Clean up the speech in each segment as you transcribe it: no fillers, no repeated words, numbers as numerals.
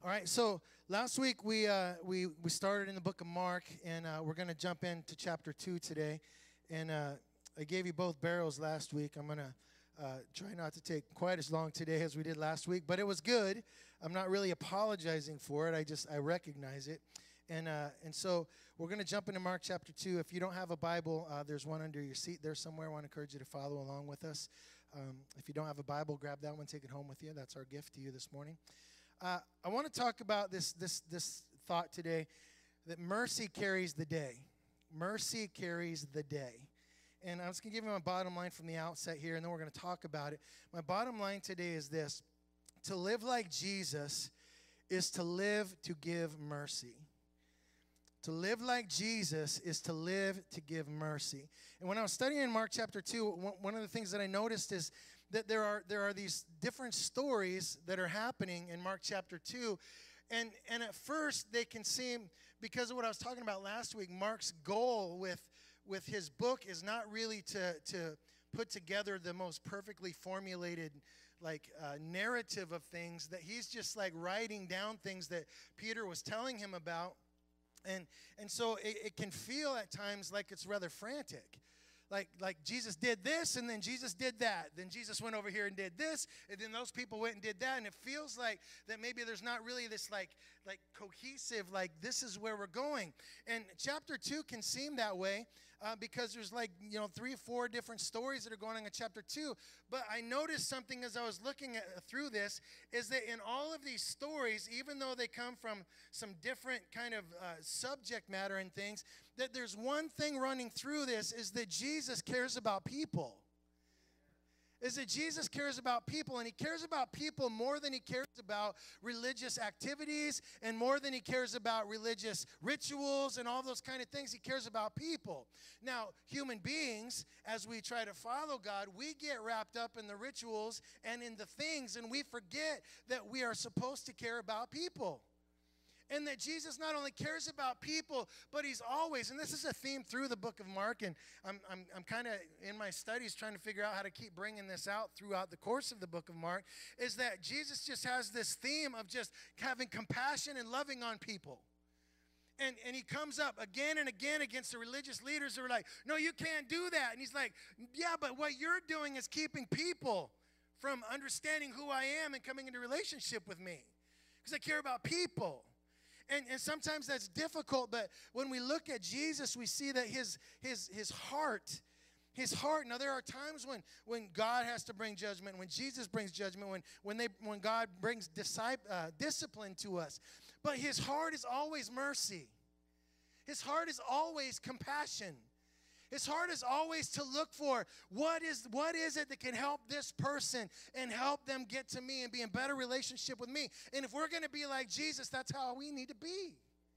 All right, so last week we started in the book of Mark, and we're going to jump into chapter 2 today. And I gave you both barrels last week. I'm going to try not to take quite as long today as we did last week, but it was good. I'm not really apologizing for it. I recognize it. And so we're going to jump into Mark chapter 2. If you don't have a Bible, there's one under your seat there somewhere. I want to encourage you to follow along with us. If you don't have a Bible, grab that one, take it home with you. That's our gift to you this morning. I want to talk about this thought today, that mercy carries the day. Mercy carries the day. And I'm just going to give you my bottom line from the outset here, and then we're going to talk about it. My bottom line today is this: to live like Jesus is to live to give mercy. To live like Jesus is to live to give mercy. And when I was studying Mark chapter 2, one of the things that I noticed is that there are these different stories that are happening in Mark chapter 2. And at first, they can seem, because of what I was talking about last week, Mark's goal with his book is not really to put together the most perfectly formulated narrative of things, that he's just writing down things that Peter was telling him about. And so it can feel at times like it's rather frantic. Like Jesus did this, and then Jesus did that. Then Jesus went over here and did this, and then those people went and did that. And it feels like that maybe there's not really this like cohesive, this is where we're going. And chapter 2 can seem that way because there's 3 or 4 different stories that are going on in chapter 2. But I noticed something as I was looking through this, is that in all of these stories, even though they come from some different kind of subject matter and things, that there's one thing running through this, is that Jesus cares about people. Is that Jesus cares about people, and he cares about people more than he cares about religious activities and more than he cares about religious rituals and all those kind of things. He cares about people. Now, human beings, as we try to follow God, we get wrapped up in the rituals and in the things, and we forget that we are supposed to care about people. And that Jesus not only cares about people, but he's always, and this is a theme through the book of Mark, and I'm kind of in my studies trying to figure out how to keep bringing this out throughout the course of the book of Mark, is that Jesus just has this theme of just having compassion and loving on people. And he comes up again and again against the religious leaders who are like, no, you can't do that. And he's like, yeah, but what you're doing is keeping people from understanding who I am and coming into relationship with me, because I care about people. And sometimes that's difficult, but when we look at Jesus, we see that his heart, now there are times when God has to bring judgment, when Jesus brings judgment, when God brings discipline to us. But his heart is always mercy. His heart is always compassion. His heart is always to look for what is it that can help this person and help them get to me and be in better relationship with me. And if we're going to be like Jesus, that's how we need to be.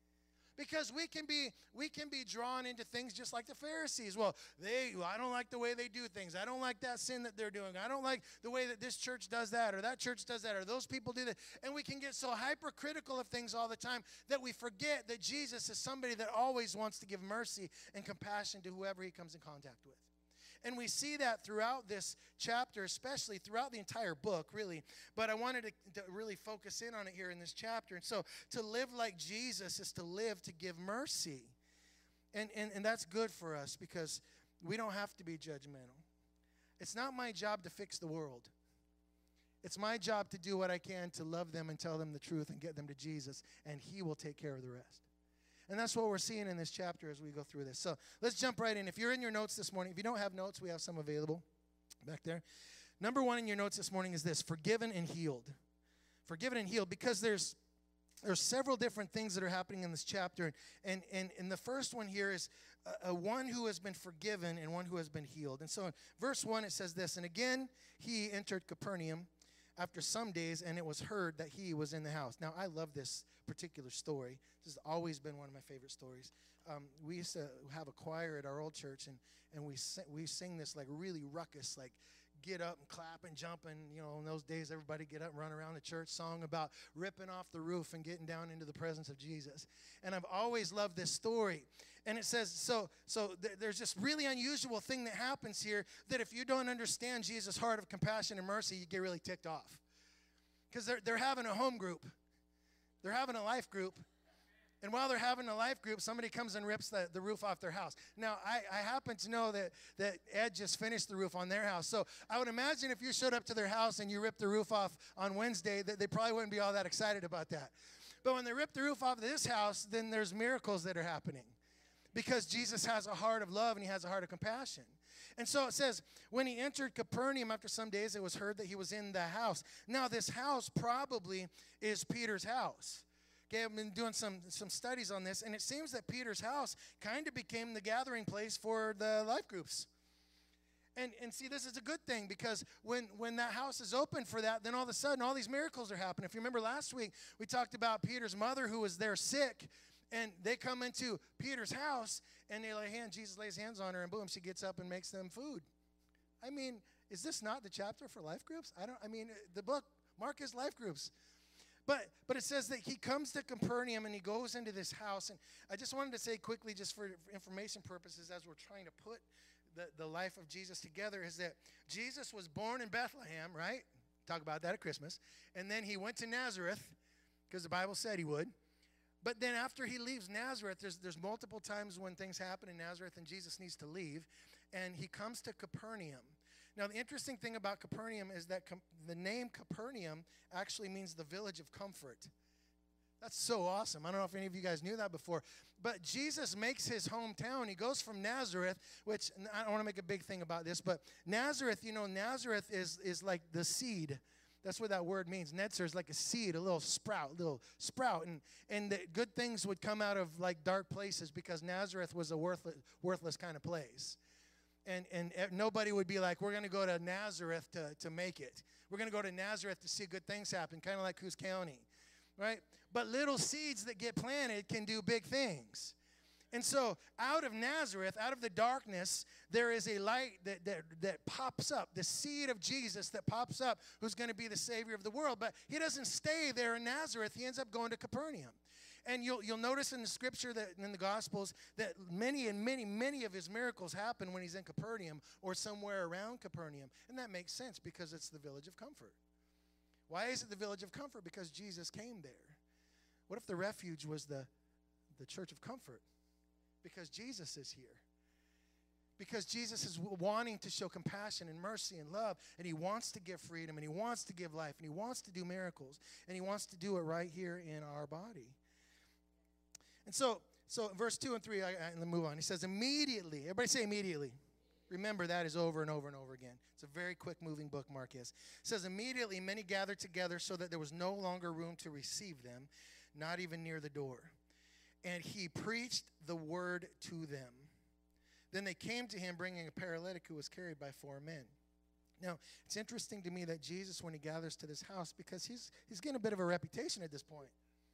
Because we can be drawn into things just like the Pharisees. Well, I don't like the way they do things. I don't like that sin that they're doing. I don't like the way that this church does that, or that church does that, or those people do that. And we can get so hypercritical of things all the time that we forget that Jesus is somebody that always wants to give mercy and compassion to whoever he comes in contact with. And we see that throughout this chapter, especially throughout the entire book, really. But I wanted to really focus in on it here in this chapter. And so to live like Jesus is to live to give mercy. And that's good for us, because we don't have to be judgmental. It's not my job to fix the world. It's my job to do what I can to love them and tell them the truth and get them to Jesus, and he will take care of the rest. And that's what we're seeing in this chapter as we go through this. So let's jump right in. If you're in your notes this morning, if you don't have notes, we have some available back there. Number 1 in your notes this morning is this: forgiven and healed. Forgiven and healed, because there's several different things that are happening in this chapter. And the first one here is one who has been forgiven and one who has been healed. And so in verse 1 it says this: and again he entered Capernaum after some days, and it was heard that he was in the house. Now, I love this particular story. This has always been one of my favorite stories. We used to have a choir at our old church, and we sing this really ruckus, get up and clap and jump. And, in those days, everybody get up and run around the church song about ripping off the roof and getting down into the presence of Jesus. And I've always loved this story. And it says, so there's this really unusual thing that happens here, that if you don't understand Jesus' heart of compassion and mercy, you get really ticked off. Because they're having a home group. They're having a life group. And while they're having a life group, somebody comes and rips the roof off their house. Now, I happen to know that Ed just finished the roof on their house. So I would imagine if you showed up to their house and you ripped the roof off on Wednesday, that they probably wouldn't be all that excited about that. But when they rip the roof off of this house, then there's miracles that are happening. Because Jesus has a heart of love and he has a heart of compassion. And so it says, when he entered Capernaum after some days, it was heard that he was in the house. Now, this house probably is Peter's house. Okay, I've been doing some studies on this, and it seems that Peter's house kind of became the gathering place for the life groups. And see, this is a good thing, because when that house is open for that, then all of a sudden all these miracles are happening. If you remember last week, we talked about Peter's mother who was there sick, and they come into Peter's house, and they lay hands, Jesus lays hands on her, and boom, she gets up and makes them food. I mean, is this not the chapter for life groups? The book, Mark is life groups. But it says that he comes to Capernaum and he goes into this house. And I just wanted to say quickly, just for information purposes, as we're trying to put the life of Jesus together, is that Jesus was born in Bethlehem, right? Talk about that at Christmas. And then he went to Nazareth, because the Bible said he would. But then after he leaves Nazareth, there's multiple times when things happen in Nazareth and Jesus needs to leave. And he comes to Capernaum. Now, the interesting thing about Capernaum is that the name Capernaum actually means the village of comfort. That's so awesome. I don't know if any of you guys knew that before. But Jesus makes his hometown. He goes from Nazareth, which I don't want to make a big thing about this, but Nazareth, Nazareth is like the seed. That's what that word means. Netzer is like a seed, a little sprout. And the good things would come out of like dark places, because Nazareth was a worthless kind of place. And nobody would be like, we're going to go to Nazareth to make it. We're going to go to Nazareth to see good things happen, kind of like Coos County, right? But little seeds that get planted can do big things. And so out of Nazareth, out of the darkness, there is a light that pops up, the seed of Jesus that pops up, who's going to be the Savior of the world. But he doesn't stay there in Nazareth. He ends up going to Capernaum. And you'll notice in the scripture, that in the Gospels, that many of his miracles happen when he's in Capernaum or somewhere around Capernaum. And that makes sense, because it's the village of comfort. Why is it the village of comfort? Because Jesus came there. What if the refuge was the church of comfort? Because Jesus is here. Because Jesus is wanting to show compassion and mercy and love, and he wants to give freedom, and he wants to give life, and he wants to do miracles, and he wants to do it right here in our body. And so verse 2 and 3, let me move on. He says, immediately. Everybody say immediately. Remember, that is over and over and over again. It's a very quick-moving book, Mark is. It says, immediately many gathered together so that there was no longer room to receive them, not even near the door. And he preached the word to them. Then they came to him, bringing a paralytic who was carried by 4 men. Now, it's interesting to me that Jesus, when he gathers to this house, because he's getting a bit of a reputation at this point.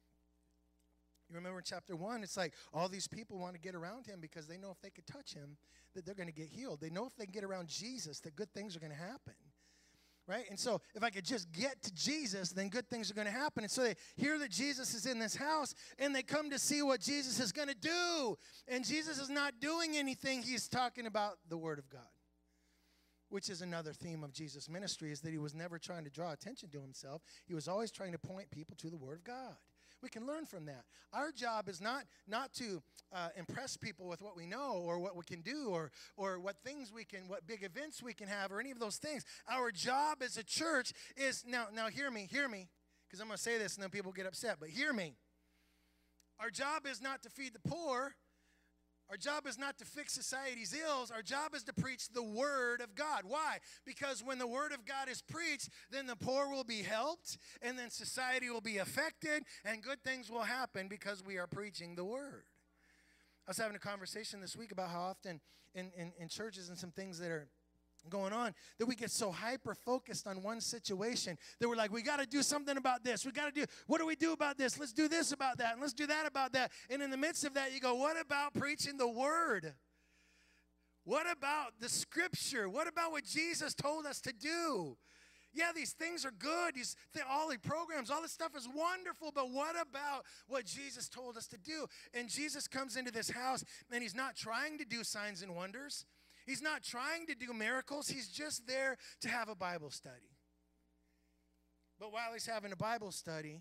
You remember in chapter 1, it's like all these people want to get around him because they know if they could touch him, that they're going to get healed. They know if they can get around Jesus, that good things are going to happen. Right? And so if I could just get to Jesus, then good things are going to happen. And so they hear that Jesus is in this house, and they come to see what Jesus is going to do. And Jesus is not doing anything. He's talking about the Word of God, which is another theme of Jesus' ministry, is that he was never trying to draw attention to himself. He was always trying to point people to the Word of God. We can learn from that. Our job is not to impress people with what we know or what we can do or what what big events we can have or any of those things. Our job as a church is, now hear me, because I'm going to say this and then people get upset, but hear me. Our job is not to feed the poor. Our job is not to fix society's ills. Our job is to preach the Word of God. Why? Because when the Word of God is preached, then the poor will be helped, and then society will be affected, and good things will happen because we are preaching the Word. I was having a conversation this week about how often in churches and some things that are going on, that we get so hyper-focused on one situation that we're like, we got to do something about this. What do we do about this? Let's do this about that, and let's do that about that. And in the midst of that, you go, what about preaching the Word? What about the Scripture? What about what Jesus told us to do? Yeah, these things are good. All the programs, all this stuff is wonderful, but what about what Jesus told us to do? And Jesus comes into this house, and he's not trying to do signs and wonders. He's not trying to do miracles. He's just there to have a Bible study. But while he's having a Bible study,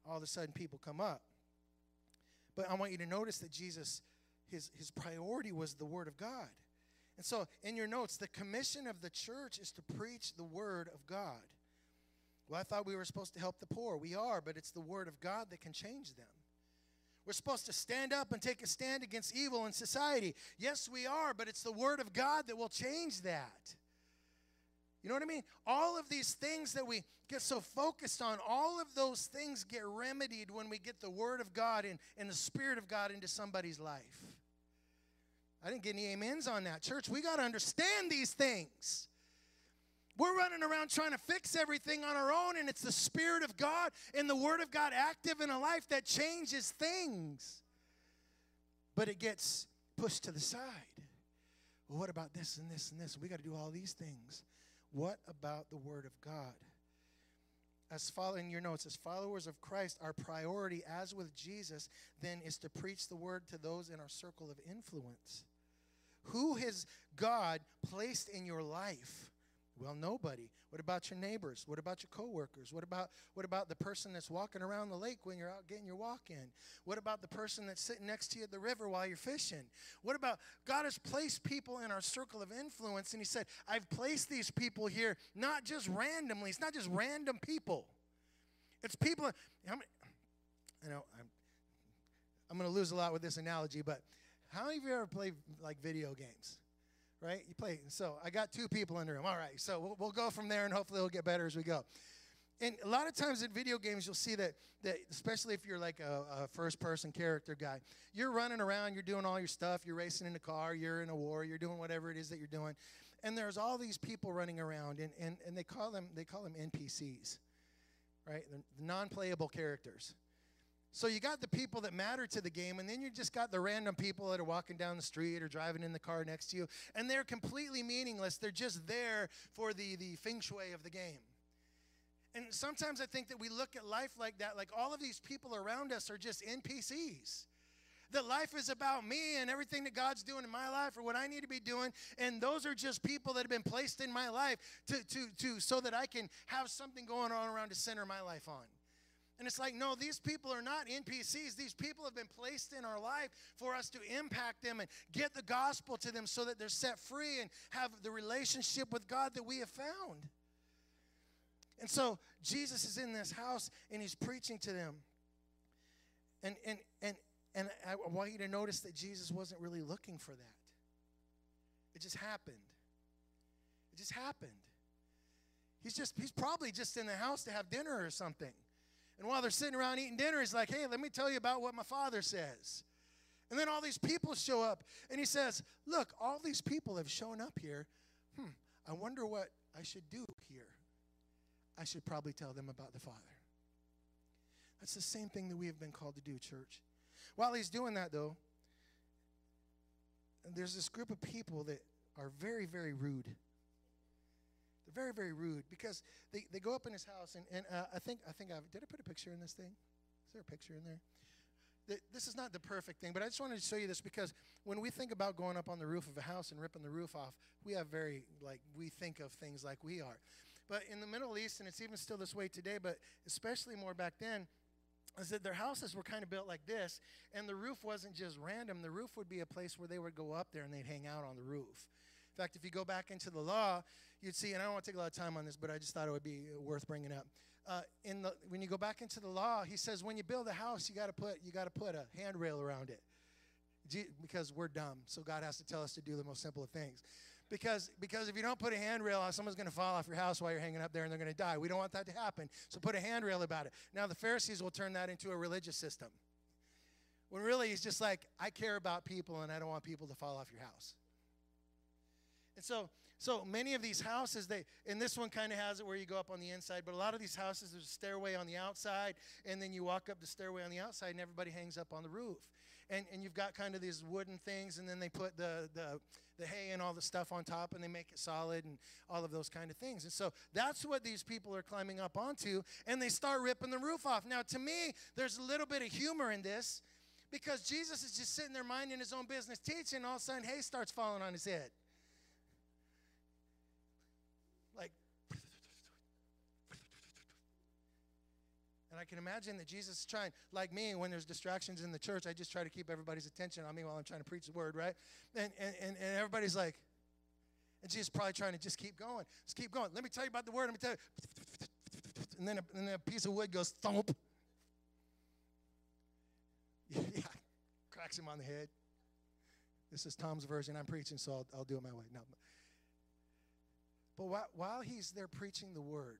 all of a sudden people come up. But I want you to notice that Jesus, his priority was the Word of God. And so in your notes, the commission of the church is to preach the Word of God. Well, I thought we were supposed to help the poor. We are, but it's the Word of God that can change them. We're supposed to stand up and take a stand against evil in society. Yes, we are, but it's the Word of God that will change that. You know what I mean? All of these things that we get so focused on, all of those things get remedied when we get the Word of God and the Spirit of God into somebody's life. I didn't get any amens on that. Church, we got to understand these things. We're running around trying to fix everything on our own, and it's the Spirit of God and the Word of God active in a life that changes things. But it gets pushed to the side. Well, what about this and this and this? We got to do all these things. What about the Word of God? In your notes, as followers of Christ, our priority, as with Jesus, then is to preach the Word to those in our circle of influence. Who has God placed in your life? Well, nobody. What about your neighbors? What about your coworkers? What about the person that's walking around the lake when you're out getting your walk in? What about the person that's sitting next to you at the river while you're fishing? What about God has placed people in our circle of influence, and he said, I've placed these people here not just randomly. It's not just random people. It's people. I'm going to lose a lot with this analogy, but how many of you ever played like video games? Right? You play. So I got two people in the room. All right. So we'll go from there, and hopefully it'll get better as we go. And a lot of times in video games, you'll see that especially if you're like a first-person character guy, you're running around, you're doing all your stuff, you're racing in a car, you're in a war, you're doing whatever it is that you're doing. And there's all these people running around, and they call them NPCs, right? The non-playable characters. So you got the people that matter to the game, and then you just got the random people that are walking down the street or driving in the car next to you, and they're completely meaningless. They're just there for the feng shui of the game. And sometimes I think that we look at life like that, like all of these people around us are just NPCs. That life is about me and everything that God's doing in my life or what I need to be doing, and those are just people that have been placed in my life to so that I can have something going on around to center my life on. And it's like, no, these people are not NPCs. These people have been placed in our life for us to impact them and get the gospel to them so that they're set free and have the relationship with God that we have found. And so Jesus is in this house, and he's preaching to them. And I want you to notice that Jesus wasn't really looking for that. It just happened. It just happened. He's probably just in the house to have dinner or something. And while they're sitting around eating dinner, he's like, hey, let me tell you about what my Father says. And then all these people show up, and he says, look, all these people have shown up here. I wonder what I should do here. I should probably tell them about the Father. That's the same thing that we have been called to do, church. While he's doing that, though, there's this group of people that are very, very rude. They're very, very rude because they go up in his house, and I think did I put a picture in this thing? Is there a picture in there? This is not the perfect thing, but I just wanted to show you this because when we think about going up on the roof of a house and ripping the roof off, we think of things like we are. But in the Middle East, and it's even still this way today, but especially more back then, is that their houses were kind of built like this, and the roof wasn't just random. The roof would be a place where they would go up there and they'd hang out on the roof. In fact, if you go back into the law, you'd see, and I don't want to take a lot of time on this, but I just thought it would be worth bringing up. When you go back into the law, he says when you build a house, you got to put a handrail around it, because we're dumb. So God has to tell us to do the most simple of things. Because if you don't put a handrail on, someone's going to fall off your house while you're hanging up there and they're going to die. We don't want that to happen. So put a handrail about it. Now the Pharisees will turn that into a religious system. When really he's just like, I care about people and I don't want people to fall off your house. And so many of these houses, and this one kind of has it where you go up on the inside, but a lot of these houses, there's a stairway on the outside, and then you walk up the stairway on the outside, and everybody hangs up on the roof. And you've got kind of these wooden things, and then they put the hay and all the stuff on top, and they make it solid and all of those kind of things. And so that's what these people are climbing up onto, and they start ripping the roof off. Now, to me, there's a little bit of humor in this, because Jesus is just sitting there minding his own business, teaching, and all of a sudden hay starts falling on his head. Like, And I can imagine that Jesus is trying, like me, when there's distractions in the church, I just try to keep everybody's attention on me while I'm trying to preach the word, right? And everybody's like, and Jesus is probably trying to just keep going. Just keep going. Let me tell you about the word. Let me tell you. And then a piece of wood goes thump. Yeah, cracks him on the head. This is Tom's version. I'm preaching, so I'll do it my way. No. But while he's there preaching the word,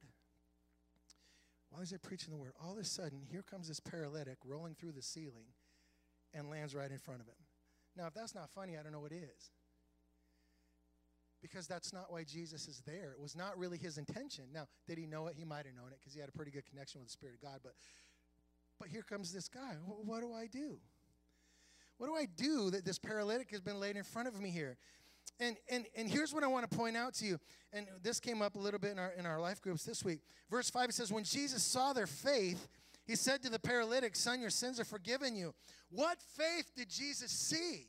all of a sudden, here comes this paralytic rolling through the ceiling and lands right in front of him. Now, if that's not funny, I don't know what is. Because that's not why Jesus is there. It was not really his intention. Now, did he know it? He might have known it because he had a pretty good connection with the Spirit of God. But here comes this guy. What do I do? What do I do that this paralytic has been laid in front of me here? And here's what I want to point out to you. And this came up a little bit in our life groups this week. Verse 5, it says, when Jesus saw their faith, he said to the paralytic, son, your sins are forgiven you. What faith did Jesus see?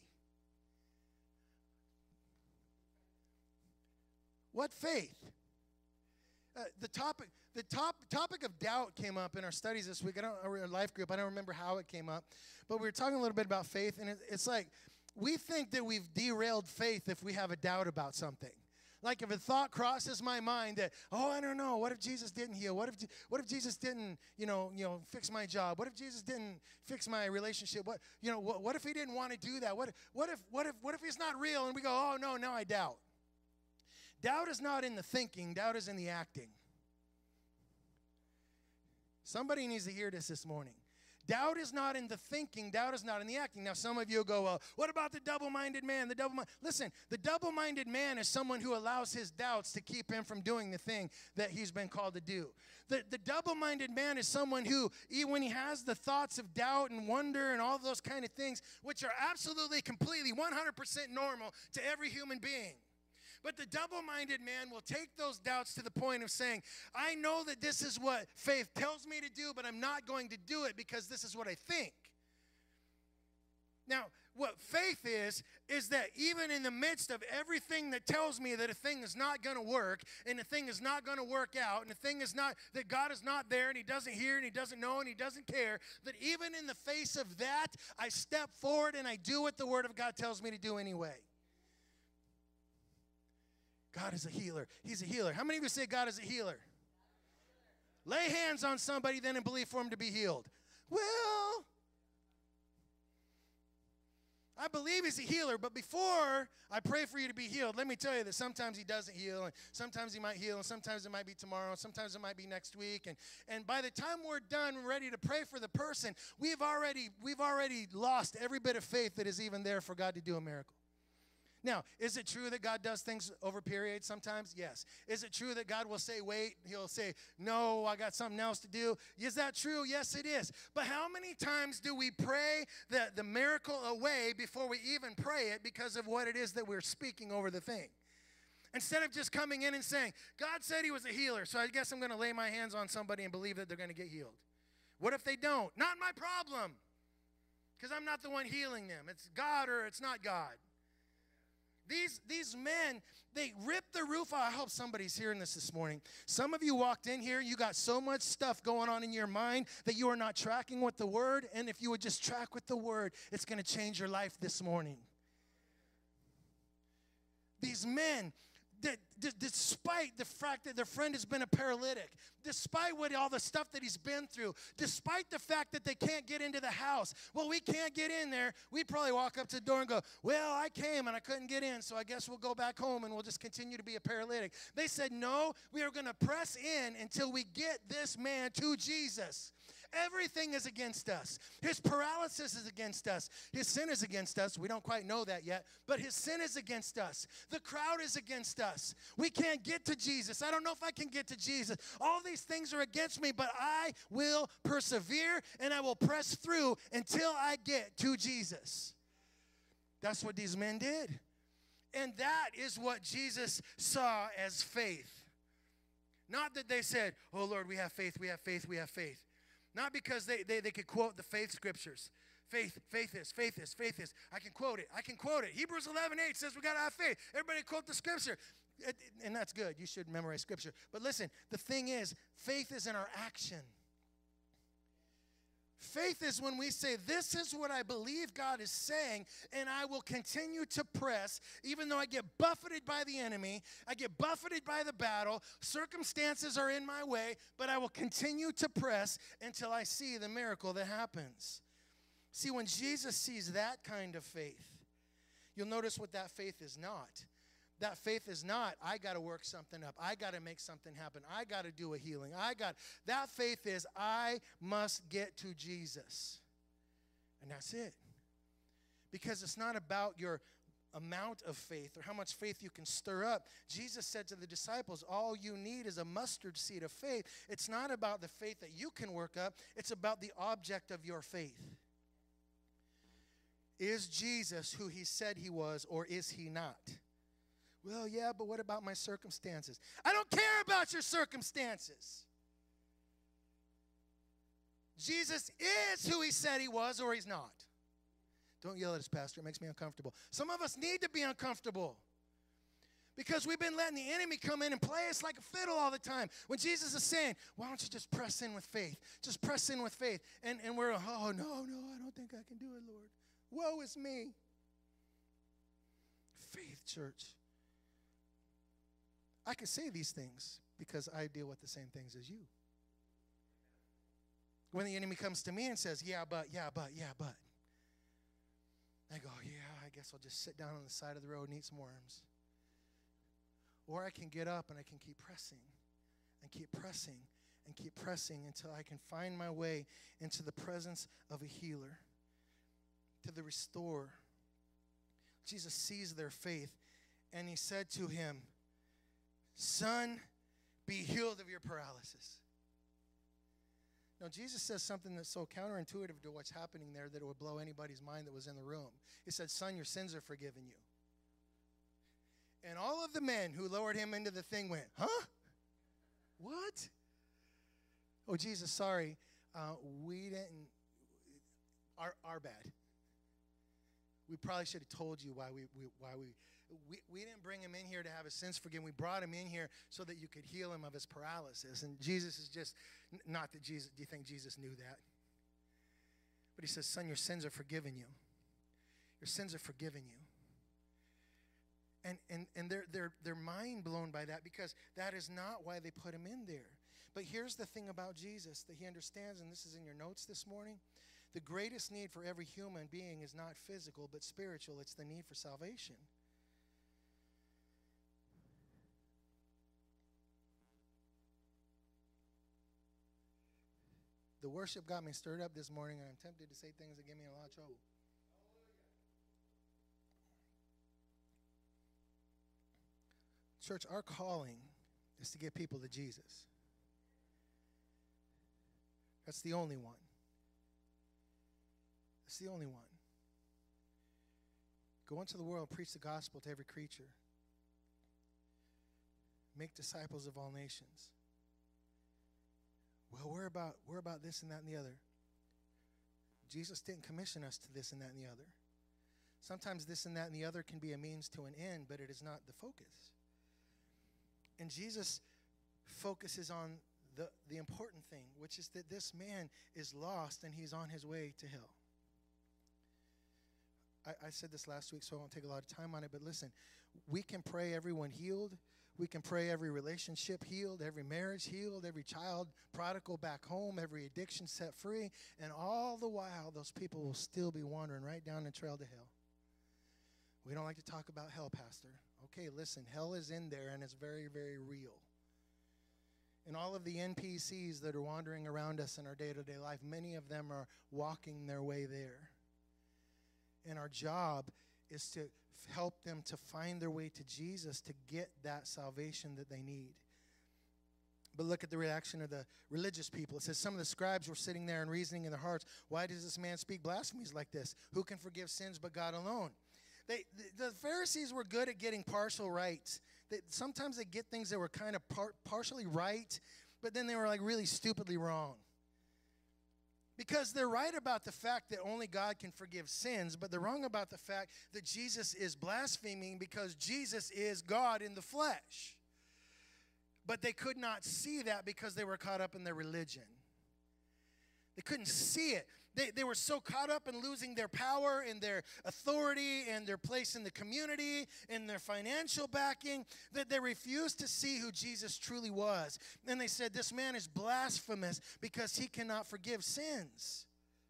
What faith? The topic of doubt came up in our studies this week. Our life group. I don't remember how it came up, but we were talking a little bit about faith, and it's like we think that we've derailed faith if we have a doubt about something. Like if a thought crosses my mind that, oh, I don't know, what if Jesus didn't heal? What if Jesus didn't, fix my job? What if Jesus didn't fix my relationship? What if he didn't want to do that? What if he's not real? And we go, oh no, now I doubt. Doubt is not in the thinking. Doubt is in the acting. Somebody needs to hear this morning. Doubt is not in the thinking. Doubt is not in the acting. Now, some of you go, well, what about the double-minded man? Listen, the double-minded man is someone who allows his doubts to keep him from doing the thing that he's been called to do. The double-minded man is someone who, when he has the thoughts of doubt and wonder and all those kind of things, which are absolutely, completely, 100% normal to every human being. But the double-minded man will take those doubts to the point of saying, I know that this is what faith tells me to do, but I'm not going to do it because this is what I think. Now, what faith is that even in the midst of everything that tells me that a thing is not going to work, and a thing is not going to work out, and a thing is not, that God is not there, and he doesn't hear, and he doesn't know, and he doesn't care, that even in the face of that, I step forward and I do what the Word of God tells me to do anyway. God is a healer. He's a healer. How many of you say God is a healer? Lay hands on somebody then and believe for him to be healed. Well, I believe he's a healer, but before I pray for you to be healed, let me tell you that sometimes he doesn't heal, and sometimes he might heal, and sometimes it might be tomorrow, and sometimes it might be next week. And by the time we're done, we're ready to pray for the person, we've already lost every bit of faith that is even there for God to do a miracle. Now, is it true that God does things over periods sometimes? Yes. Is it true that God will say, wait? He'll say, no, I got something else to do. Is that true? Yes, it is. But how many times do we pray the miracle away before we even pray it because of what it is that we're speaking over the thing? Instead of just coming in and saying, God said he was a healer, so I guess I'm going to lay my hands on somebody and believe that they're going to get healed. What if they don't? Not my problem, because I'm not the one healing them. It's God or it's not God. These men, they ripped the roof off. I hope somebody's hearing this morning. Some of you walked in here, you got so much stuff going on in your mind that you are not tracking with the Word. And if you would just track with the Word, it's going to change your life this morning. These men, despite the fact that their friend has been a paralytic, despite all the stuff that he's been through, despite the fact that they can't get into the house, well, we can't get in there, we'd probably walk up to the door and go, well, I came and I couldn't get in, so I guess we'll go back home and we'll just continue to be a paralytic. They said, no, we are going to press in until we get this man to Jesus. Everything is against us. His paralysis is against us. His sin is against us. We don't quite know that yet, but his sin is against us. The crowd is against us. We can't get to Jesus. I don't know if I can get to Jesus. All these things are against me, but I will persevere and I will press through until I get to Jesus. That's what these men did. And that is what Jesus saw as faith. Not that they said, oh, Lord, we have faith, we have faith, we have faith. Not because they could quote the faith scriptures. Faith is. I can quote it. Hebrews 11:8 says we got to have faith. Everybody quote the scripture. And that's good. You should memorize scripture. But listen, the thing is, faith is in our action. Faith is when we say, this is what I believe God is saying, and I will continue to press, even though I get buffeted by the enemy, I get buffeted by the battle, circumstances are in my way, but I will continue to press until I see the miracle that happens. See, when Jesus sees that kind of faith, you'll notice what that faith is not. That faith is not, I got to work something up. I got to make something happen. I got to do a healing. That faith is, I must get to Jesus. And that's it. Because it's not about your amount of faith or how much faith you can stir up. Jesus said to the disciples, all you need is a mustard seed of faith. It's not about the faith that you can work up. It's about the object of your faith. Is Jesus who he said he was, or is he not? Well, yeah, but what about my circumstances? I don't care about your circumstances. Jesus is who he said he was, or he's not. Don't yell at us, Pastor. It makes me uncomfortable. Some of us need to be uncomfortable because we've been letting the enemy come in and play us like a fiddle all the time. When Jesus is saying, why don't you just press in with faith? Just press in with faith. And we're, oh, no, I don't think I can do it, Lord. Woe is me. Faith, church. I can say these things because I deal with the same things as you. When the enemy comes to me and says, yeah, but. I go, yeah, I guess I'll just sit down on the side of the road and eat some worms. Or I can get up and I can keep pressing and keep pressing and keep pressing until I can find my way into the presence of a healer, to the restorer. Jesus sees their faith, and he said to him, son, be healed of your paralysis. Now, Jesus says something that's so counterintuitive to what's happening there that it would blow anybody's mind that was in the room. He said, son, your sins are forgiven you. And all of the men who lowered him into the thing went, huh? What? Oh, Jesus, sorry. We didn't. Our bad. We probably should have told you why we didn't bring him in here to have his sins forgiven. We brought him in here so that you could heal him of his paralysis. And Jesus is just, not that Jesus, do you think Jesus knew that? But he says, son, your sins are forgiven you. Your sins are forgiven you. And they're mind blown by that because that is not why they put him in there. But here's the thing about Jesus that he understands, and this is in your notes this morning. The greatest need for every human being is not physical but spiritual. It's the need for salvation. The worship got me stirred up this morning, and I'm tempted to say things that get me in a lot of trouble. Church, our calling is to get people to Jesus. That's the only one. That's the only one. Go into the world, preach the gospel to every creature. Make disciples of all nations. Well, we're about this and that and the other. Jesus didn't commission us to this and that and the other. Sometimes this and that and the other can be a means to an end, but it is not the focus. And Jesus focuses on the important thing, which is that this man is lost and he's on his way to hell. I said this last week, so I won't take a lot of time on it, but listen, we can pray everyone healed. We can pray every relationship healed, every marriage healed, every child prodigal back home, every addiction set free, and all the while, those people will still be wandering right down the trail to hell. We don't like to talk about hell, Pastor. Okay, listen, hell is in there, and it's very, very real. And all of the NPCs that are wandering around us in our day-to-day life, many of them are walking their way there. And our job is to help them to find their way to Jesus to get that salvation that they need. But look at the reaction of the religious people. It says, some of the scribes were sitting there and reasoning in their hearts, why does this man speak blasphemies like this? Who can forgive sins but God alone? The Pharisees were good at getting partial rights. Sometimes they get things that were kind of partially right, but then they were like really stupidly wrong. Because they're right about the fact that only God can forgive sins, but they're wrong about the fact that Jesus is blaspheming because Jesus is God in the flesh. But they could not see that because they were caught up in their religion. They couldn't see it. They were so caught up in losing their power and their authority and their place in the community and their financial backing that they refused to see who Jesus truly was. And they said, this man is blasphemous because he cannot forgive sins.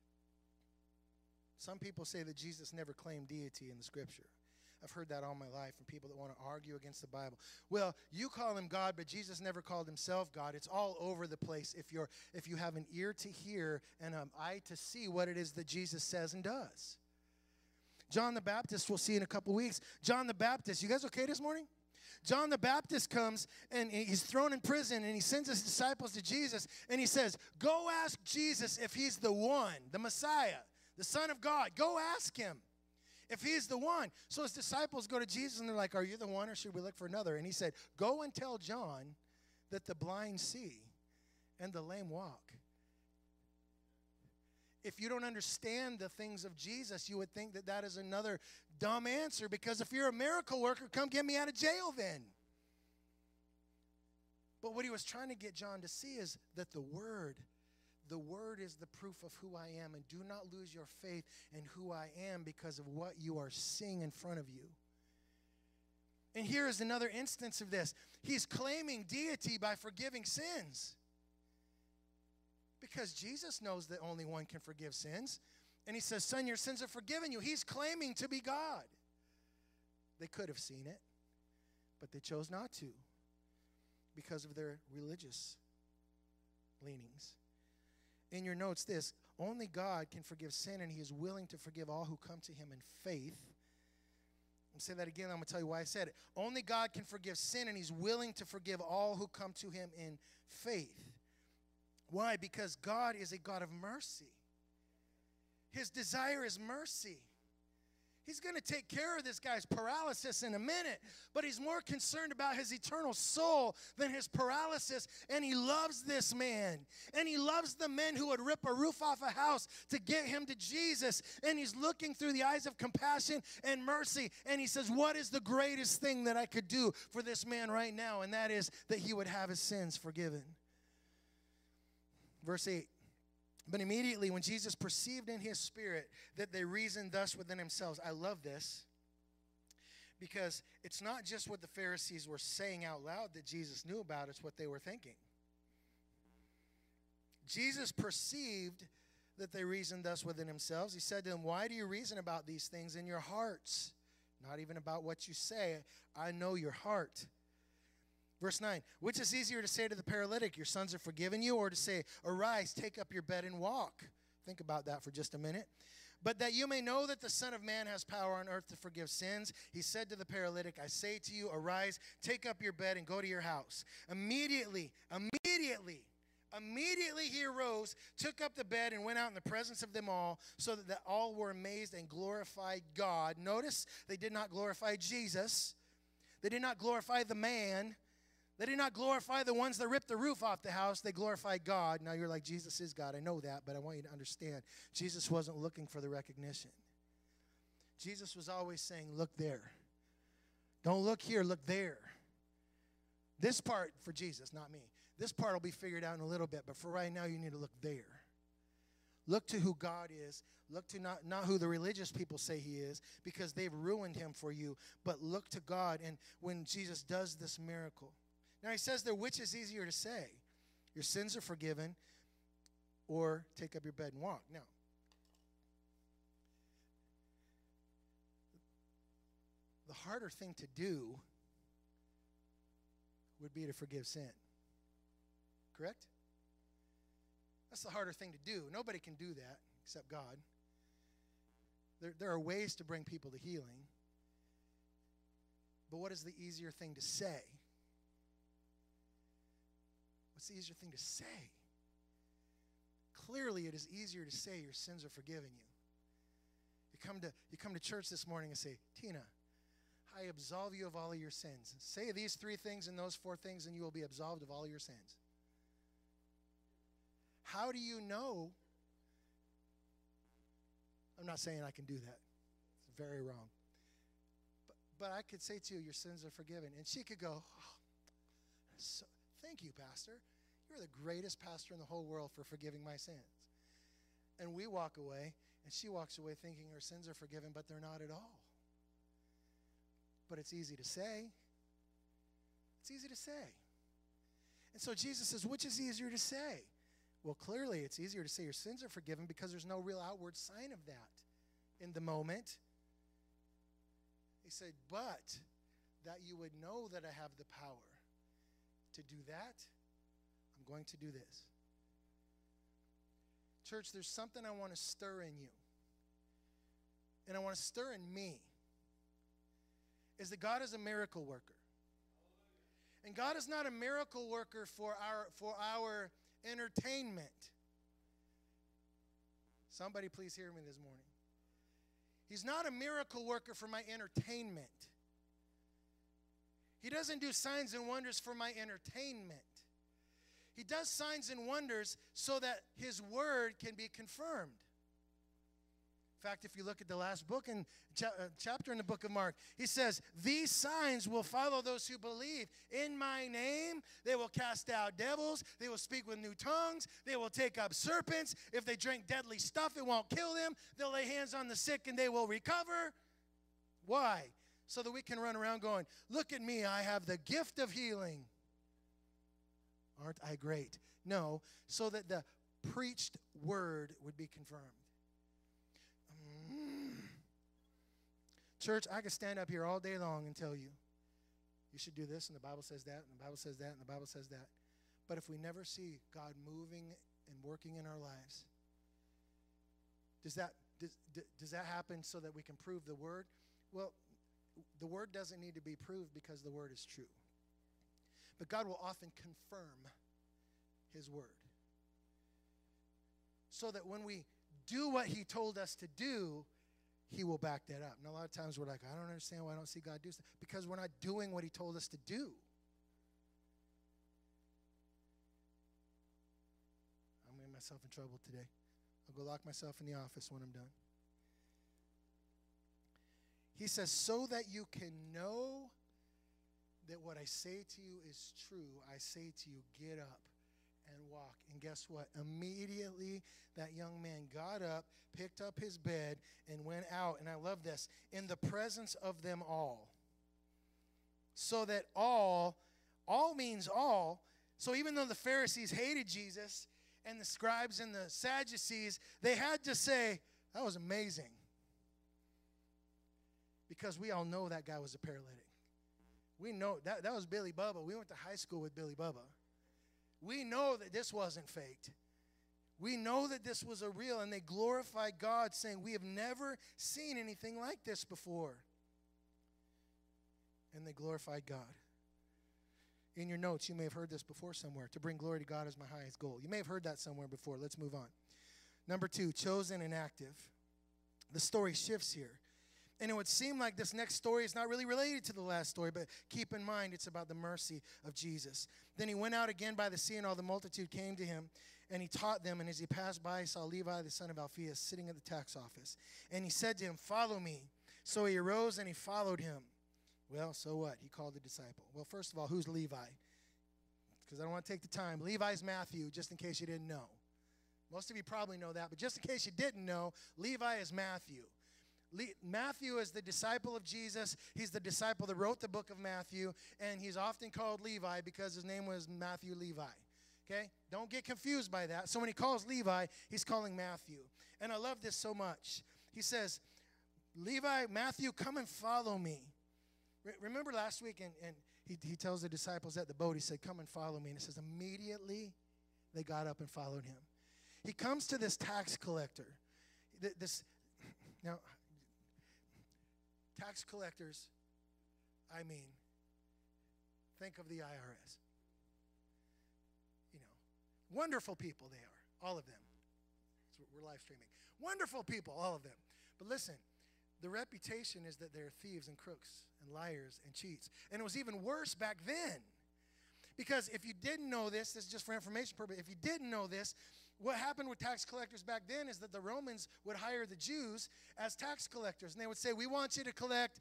Some people say that Jesus never claimed deity in the scripture. I've heard that all my life from people that want to argue against the Bible. Well, you call him God, but Jesus never called himself God. It's all over the place if you have an ear to hear and an eye to see what it is that Jesus says and does. John the Baptist, we'll see in a couple weeks. John the Baptist, you guys okay this morning? John the Baptist comes and he's thrown in prison and he sends his disciples to Jesus and he says, go ask Jesus if he's the one, the Messiah, the Son of God. Go ask him if he's the one. So his disciples go to Jesus and they're like, are you the one or should we look for another? And he said, go and tell John that the blind see and the lame walk. If you don't understand the things of Jesus, you would think that that is another dumb answer, because if you're a miracle worker, come get me out of jail then. But what he was trying to get John to see is that the Word is the proof of who I am, and do not lose your faith in who I am because of what you are seeing in front of you. And here is another instance of this. He's claiming deity by forgiving sins, because Jesus knows that only one can forgive sins. And he says, son, your sins are forgiven you. He's claiming to be God. They could have seen it, but they chose not to because of their religious leanings. In your notes, this, only God can forgive sin, and he is willing to forgive all who come to him in faith. I'll say that again. I'm going to tell you why I said it. Only God can forgive sin, and he's willing to forgive all who come to him in faith. Why? Because God is a God of mercy. His desire is mercy. He's going to take care of this guy's paralysis in a minute, but he's more concerned about his eternal soul than his paralysis, and he loves this man, and he loves the men who would rip a roof off a house to get him to Jesus, and he's looking through the eyes of compassion and mercy, and he says, what is the greatest thing that I could do for this man right now? And that is that he would have his sins forgiven. Verse 8. But immediately when Jesus perceived in his spirit that they reasoned thus within themselves. I love this, because it's not just what the Pharisees were saying out loud that Jesus knew about, it's what they were thinking. Jesus perceived that they reasoned thus within themselves. He said to them, why do you reason about these things in your hearts? Not even about what you say. I know your heart. Verse 9, which is easier to say to the paralytic, your sons are forgiven you, or to say, arise, take up your bed and walk? Think about that for just a minute. But that you may know that the Son of Man has power on earth to forgive sins, he said to the paralytic, I say to you, arise, take up your bed and go to your house. Immediately he arose, took up the bed, and went out in the presence of them all, so that all were amazed and glorified God. Notice, they did not glorify Jesus. They did not glorify the man. They did not glorify the ones that ripped the roof off the house. They glorified God. Now you're like, Jesus is God. I know that, but I want you to understand, Jesus wasn't looking for the recognition. Jesus was always saying, look there. Don't look here, look there. This part for Jesus, not me. This part will be figured out in a little bit, but for right now, you need to look there. Look to who God is. Look to not who the religious people say he is, because they've ruined him for you, but look to God. And when Jesus does this miracle, now he says there, which is easier to say? Your sins are forgiven, or take up your bed and walk. Now, the harder thing to do would be to forgive sin. Correct? That's the harder thing to do. Nobody can do that except God. There are ways to bring people to healing. But what is the easier thing to say? What's the easier thing to say? Clearly, it is easier to say your sins are forgiven you. You come to church this morning and say, Tina, I absolve you of all of your sins. Say these 3 things and those 4 things, and you will be absolved of all your sins. How do you know? I'm not saying I can do that. It's very wrong. But I could say to you, your sins are forgiven. And she could go, thank you, Pastor. You're the greatest pastor in the whole world for forgiving my sins. And we walk away, and she walks away thinking her sins are forgiven, but they're not at all. But it's easy to say. It's easy to say. And so Jesus says, which is easier to say? Well, clearly it's easier to say your sins are forgiven because there's no real outward sign of that in the moment. He said, but that you would know that I have the power to do that, I'm going to do this. Church, there's something I want to stir in you. And I want to stir in me. Is that God is a miracle worker. And God is not a miracle worker for our entertainment. Somebody please hear me this morning. He's not a miracle worker for my entertainment. He doesn't do signs and wonders for my entertainment. He does signs and wonders so that his word can be confirmed. In fact, if you look at the last book and chapter in the book of Mark, he says, these signs will follow those who believe. In my name, they will cast out devils. They will speak with new tongues. They will take up serpents. If they drink deadly stuff, it won't kill them. They'll lay hands on the sick and they will recover. Why? So that we can run around going, look at me, I have the gift of healing. Aren't I great? No, so that the preached word would be confirmed. Church, I could stand up here all day long and tell you, you should do this, and the Bible says that, and the Bible says that, and the Bible says that. But if we never see God moving and working in our lives, does that happen so that we can prove the word? Well, the word doesn't need to be proved because the word is true. But God will often confirm his word. So that when we do what he told us to do, he will back that up. And a lot of times we're like, I don't understand why I don't see God do stuff. Because we're not doing what he told us to do. I'm getting myself in trouble today. I'll go lock myself in the office when I'm done. He says, so that you can know that what I say to you is true, I say to you, get up and walk. And guess what? Immediately that young man got up, picked up his bed, and went out. And I love this. In the presence of them all. So that all means all. So even though the Pharisees hated Jesus, and the scribes and the Sadducees, they had to say, that was amazing. Because we all know that guy was a paralytic. We know that was Billy Bubba. We went to high school with Billy Bubba. We know that this wasn't faked. We know that this was a real, and they glorified God, saying, we have never seen anything like this before. And they glorified God. In your notes, you may have heard this before somewhere. To bring glory to God is my highest goal. You may have heard that somewhere before. Let's move on. Number 2, chosen and active. The story shifts here. And it would seem like this next story is not really related to the last story, but keep in mind it's about the mercy of Jesus. Then he went out again by the sea, and all the multitude came to him, and he taught them. And as he passed by, he saw Levi, the son of Alphaeus, sitting at the tax office. And he said to him, follow me. So he arose and he followed him. Well, so what? He called the disciple. Well, first of all, who's Levi? Because I don't want to take the time. Levi's Matthew, just in case you didn't know. Most of you probably know that, but just in case you didn't know, Levi is Matthew. Matthew is the disciple of Jesus. He's the disciple that wrote the book of Matthew, and he's often called Levi because his name was Matthew Levi. Okay? Don't get confused by that. So when he calls Levi, he's calling Matthew. And I love this so much. He says, Levi, Matthew, come and follow me. Remember last week, and he tells the disciples at the boat, he said, come and follow me. And it says, immediately they got up and followed him. He comes to this tax collector. Now, tax collectors, think of the IRS. Wonderful people they are, all of them. We're live streaming. Wonderful people, all of them. But listen, the reputation is that they're thieves and crooks and liars and cheats. And it was even worse back then. Because if you didn't know this is just for information purposes, if you didn't know this, what happened with tax collectors back then is that the Romans would hire the Jews as tax collectors. And they would say, we want you to collect,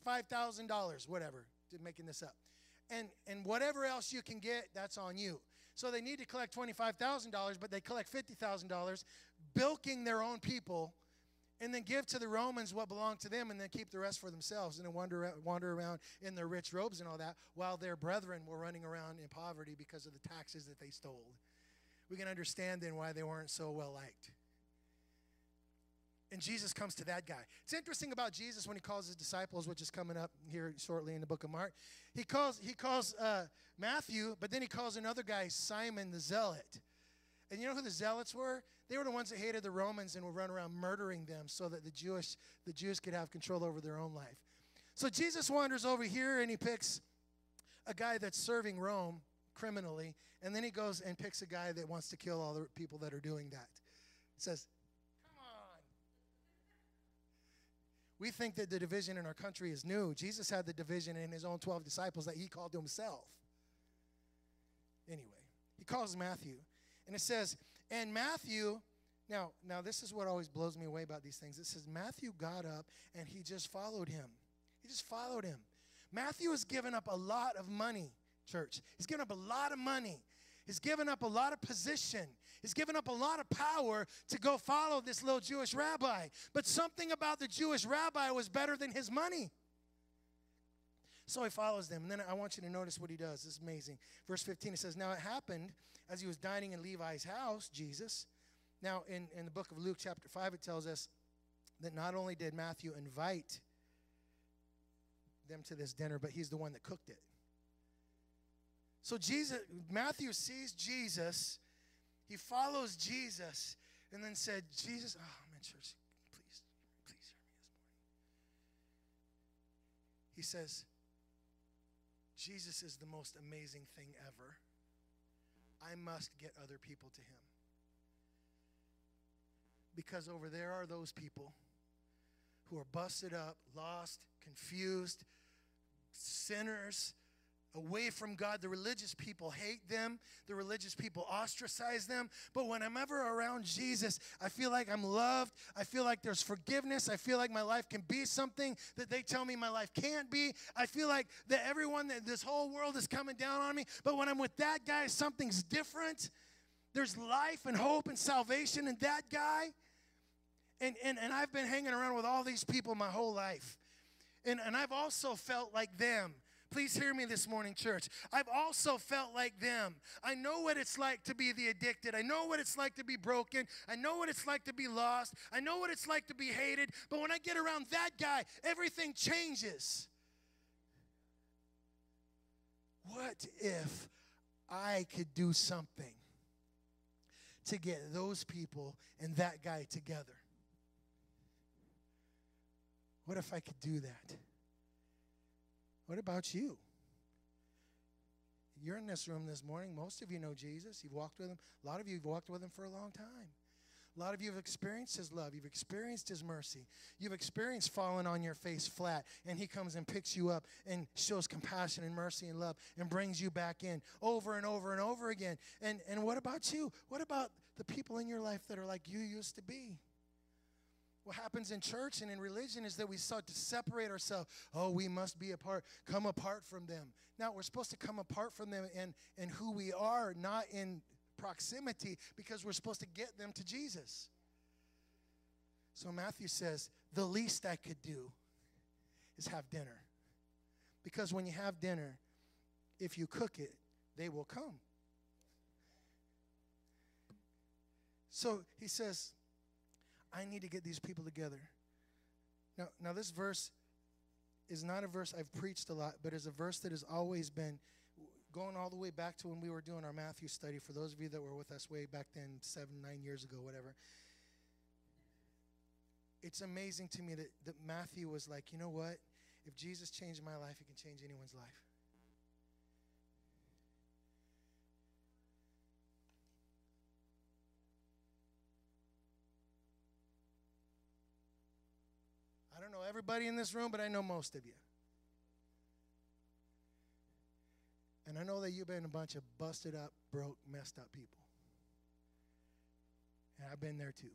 $25,000, whatever, making this up. And whatever else you can get, that's on you. So they need to collect $25,000, but they collect $50,000, bilking their own people, and then give to the Romans what belonged to them, and then keep the rest for themselves, and then wander around in their rich robes and all that, while their brethren were running around in poverty because of the taxes that they stole. We can understand then why they weren't so well liked. And Jesus comes to that guy. It's interesting about Jesus when he calls his disciples, which is coming up here shortly in the book of Mark. He calls Matthew, but then he calls another guy Simon the Zealot. And you know who the Zealots were? They were the ones that hated the Romans and would run around murdering them so that the Jews could have control over their own life. So Jesus wanders over here and he picks a guy that's serving Rome criminally, and then he goes and picks a guy that wants to kill all the people that are doing that. He says, come on. We think that the division in our country is new. Jesus had the division in his own 12 disciples that he called to himself. Anyway, he calls Matthew. And it says, and Matthew, now this is what always blows me away about these things. It says, Matthew got up and he just followed him. He just followed him. Matthew has given up a lot of money, church. He's given up a lot of money. He's given up a lot of position. He's given up a lot of power to go follow this little Jewish rabbi. But something about the Jewish rabbi was better than his money. So he follows them. And then I want you to notice what he does. This is amazing. Verse 15, it says, now it happened as he was dining in Levi's house, Jesus. Now, in the book of Luke chapter 5, it tells us that not only did Matthew invite them to this dinner, but he's the one that cooked it. So Matthew sees Jesus. He follows Jesus and then said, Jesus, oh, I'm in church. Please hear me this morning. He says, Jesus is the most amazing thing ever. I must get other people to him. Because over there are those people who are busted up, lost, confused, sinners, away from God. The religious people hate them. The religious people ostracize them. But when I'm ever around Jesus, I feel like I'm loved. I feel like there's forgiveness. I feel like my life can be something that they tell me my life can't be. I feel like that this whole world is coming down on me. But when I'm with that guy, something's different. There's life and hope and salvation in that guy. And I've been hanging around with all these people my whole life. And I've also felt like them. Please hear me this morning, church. I've also felt like them. I know what it's like to be the addicted. I know what it's like to be broken. I know what it's like to be lost. I know what it's like to be hated. But when I get around that guy, everything changes. What if I could do something to get those people and that guy together? What if I could do that? What about you? You're in this room this morning. Most of you know Jesus. You've walked with him. A lot of you have walked with him for a long time. A lot of you have experienced his love. You've experienced his mercy. You've experienced falling on your face flat, and he comes and picks you up and shows compassion and mercy and love and brings you back in over and over and over again. And what about you? What about the people in your life that are like you used to be? What happens in church and in religion is that we start to separate ourselves. Oh, we must be come apart from them. Now, we're supposed to come apart from them in who we are, not in proximity, because we're supposed to get them to Jesus. So Matthew says, the least I could do is have dinner. Because when you have dinner, if you cook it, they will come. So he says, I need to get these people together. Now this verse is not a verse I've preached a lot, but is a verse that has always been going all the way back to when we were doing our Matthew study. For those of you that were with us way back then, 7, 9 years ago, whatever. It's amazing to me that Matthew was like, you know what? If Jesus changed my life, he can change anyone's life. I don't know everybody in this room, but I know most of you. And I know that you've been a bunch of busted up, broke, messed up people. And I've been there too.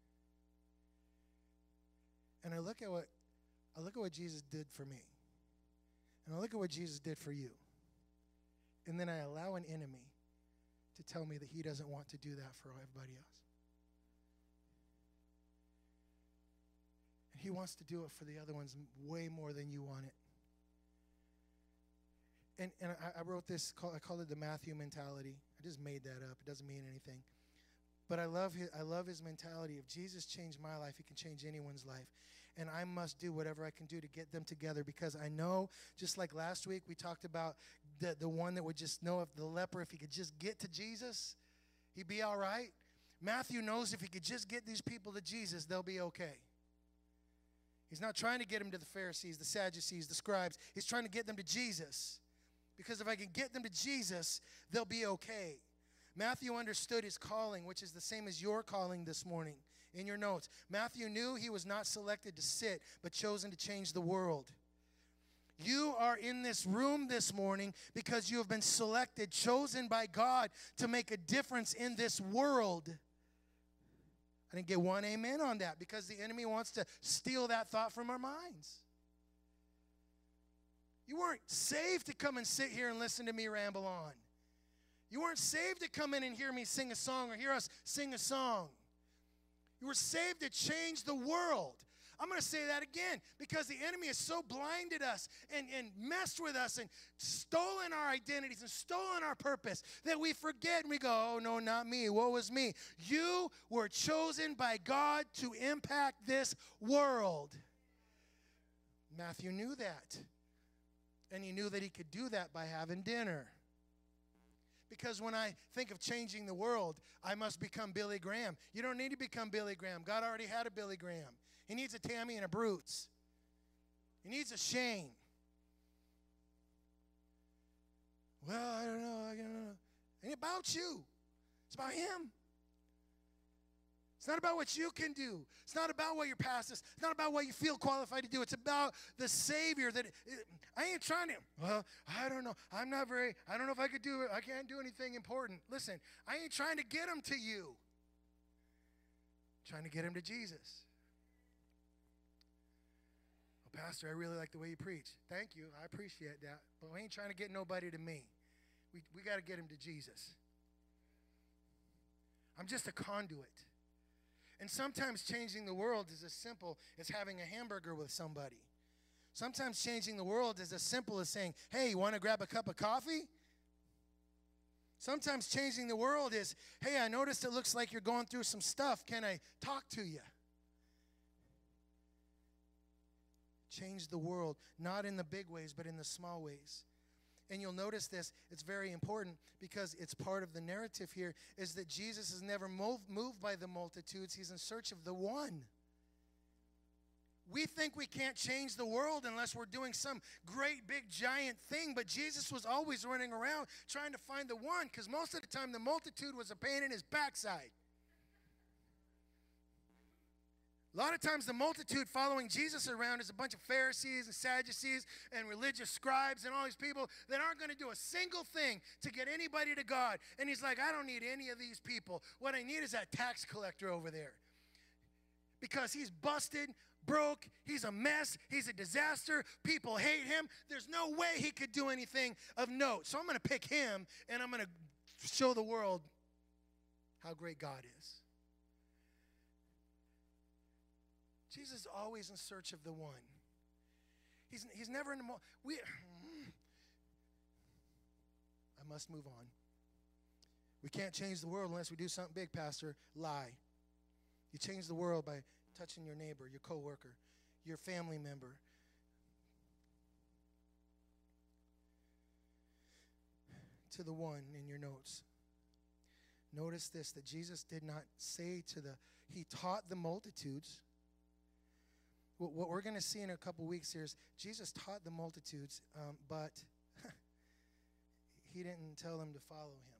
And I look at what Jesus did for me. And I look at what Jesus did for you. And then I allow an enemy to tell me that he doesn't want to do that for everybody else. And he wants to do it for the other ones way more than you want it. And I wrote this, I called it the Matthew mentality. I just made that up. It doesn't mean anything. But I love his mentality. If Jesus changed my life, he can change anyone's life. And I must do whatever I can do to get them together, because I know, just like last week, we talked about the one that would just know, if the leper, if he could just get to Jesus, he'd be all right. Matthew knows if he could just get these people to Jesus, they'll be okay. He's not trying to get them to the Pharisees, the Sadducees, the scribes. He's trying to get them to Jesus. Because if I can get them to Jesus, they'll be okay. Matthew understood his calling, which is the same as your calling this morning in your notes. Matthew knew he was not selected to sit, but chosen to change the world. You are in this room this morning because you have been selected, chosen by God to make a difference in this world. I didn't get one amen on that, because the enemy wants to steal that thought from our minds. You weren't saved to come and sit here and listen to me ramble on. You weren't saved to come in and hear me sing a song or hear us sing a song. You were saved to change the world. I'm going to say that again, because the enemy has so blinded us and messed with us and stolen our identities and stolen our purpose that we forget and we go, oh, no, not me. Woe is me. You were chosen by God to impact this world. Matthew knew that. And he knew that he could do that by having dinner. Because when I think of changing the world, I must become Billy Graham. You don't need to become Billy Graham. God already had a Billy Graham. He needs a Tammy and a Brutes. He needs a Shane. Well, I don't know. It ain't about you. It's about him. It's not about what you can do. It's not about what your past is. It's not about what you feel qualified to do. It's about the Savior. I ain't trying to, well, I don't know. I don't know if I could do it. I can't do anything important. Listen, I ain't trying to get him to you. I'm trying to get him to Jesus. Well, Pastor, I really like the way you preach. Thank you. I appreciate that. But we ain't trying to get nobody to me. We got to get him to Jesus. I'm just a conduit. And sometimes changing the world is as simple as having a hamburger with somebody. Sometimes changing the world is as simple as saying, hey, you want to grab a cup of coffee? Sometimes changing the world is, hey, I noticed it looks like you're going through some stuff. Can I talk to you? Change the world, not in the big ways, but in the small ways. And you'll notice this, it's very important, because it's part of the narrative here, is that Jesus is never moved by the multitudes. He's in search of the one. We think we can't change the world unless we're doing some great big giant thing, but Jesus was always running around trying to find the one, because most of the time the multitude was a pain in his backside. A lot of times the multitude following Jesus around is a bunch of Pharisees and Sadducees and religious scribes and all these people that aren't going to do a single thing to get anybody to God. And he's like, I don't need any of these people. What I need is that tax collector over there. Because he's busted, broke, he's a mess, he's a disaster, people hate him. There's no way he could do anything of note. So I'm going to pick him, and I'm going to show the world how great God is. Jesus is always in search of the one. He's never in the I must move on. We can't change the world unless we do something big, Pastor. Lie. You change the world by touching your neighbor, your coworker, your family member. To the one in your notes. Notice this, that Jesus did not say he taught the multitudes. What we're going to see in a couple weeks here is Jesus taught the multitudes, but he didn't tell them to follow him.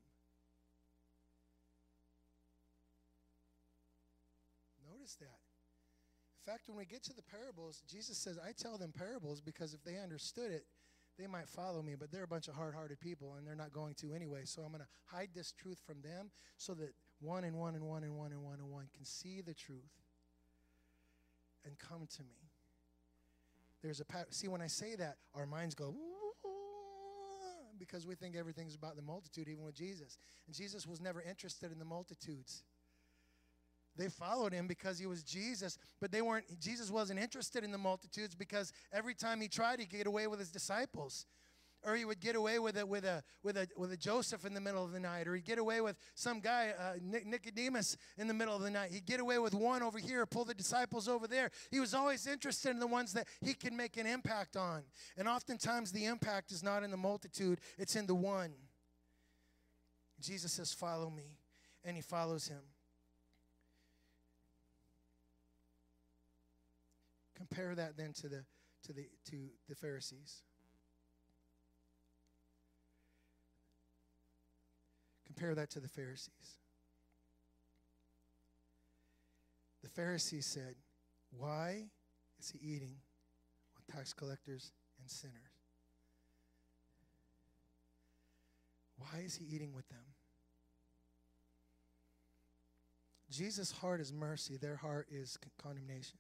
Notice that. In fact, when we get to the parables, Jesus says, I tell them parables because if they understood it, they might follow me, but they're a bunch of hard-hearted people, and they're not going to anyway. So I'm going to hide this truth from them so that one and one and one and one and one and one can see the truth and come to me. See, when I say that, our minds go, because we think everything's about the multitude, even with Jesus. And Jesus was never interested in the multitudes. They followed him because he was Jesus, but Jesus wasn't interested in the multitudes because every time he tried, he'd get away with his disciples. Or he would get away with a Joseph in the middle of the night, or he'd get away with some guy, Nicodemus, in the middle of the night. He'd get away with one over here, pull the disciples over there. He was always interested in the ones that he can make an impact on. And oftentimes the impact is not in the multitude, it's in the one. Jesus says, "Follow me," and he follows him. Compare that then to the Pharisees. Compare that to the Pharisees. The Pharisees said, "Why is he eating with tax collectors and sinners?" Why is he eating with them? Jesus' heart is mercy. Their heart is condemnation.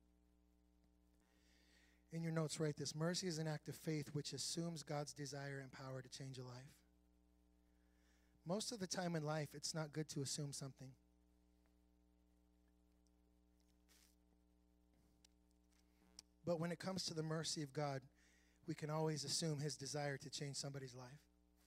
In your notes, write this: mercy is an act of faith which assumes God's desire and power to change a life. Most of the time in life, it's not good to assume something. But when it comes to the mercy of God, we can always assume his desire to change somebody's life.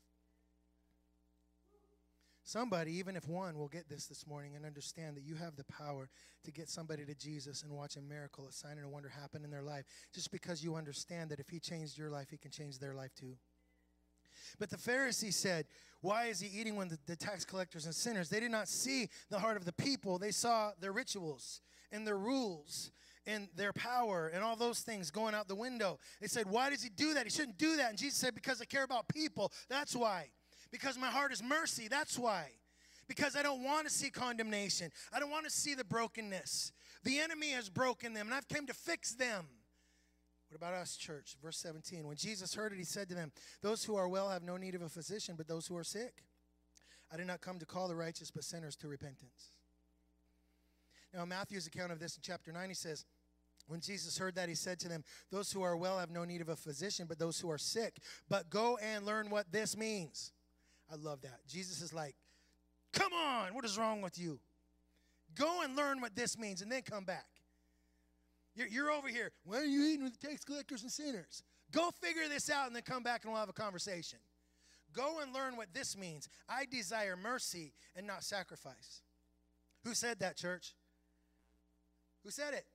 Somebody, even if one, will get this morning and understand that you have the power to get somebody to Jesus and watch a miracle, a sign and a wonder happen in their life, just because you understand that if he changed your life, he can change their life too. But the Pharisees said, "Why is he eating with the tax collectors and sinners?" They did not see the heart of the people. They saw their rituals and their rules and their power and all those things going out the window. They said, "Why does he do that? He shouldn't do that." And Jesus said, "Because I care about people. That's why. Because my heart is mercy. That's why. Because I don't want to see condemnation. I don't want to see the brokenness. The enemy has broken them, and I've come to fix them." What about us, church? Verse 17. When Jesus heard it, he said to them, "Those who are well have no need of a physician, but those who are sick. I did not come to call the righteous, but sinners to repentance." Now, in Matthew's account of this in chapter 9, he says, when Jesus heard that, he said to them, "Those who are well have no need of a physician, but those who are sick. But go and learn what this means." I love that. Jesus is like, come on, what is wrong with you? Go and learn what this means, and then come back. You're over here. Why are you eating with tax collectors and sinners? Go figure this out and then come back and we'll have a conversation. Go and learn what this means. I desire mercy and not sacrifice. Who said that, church? Who said it?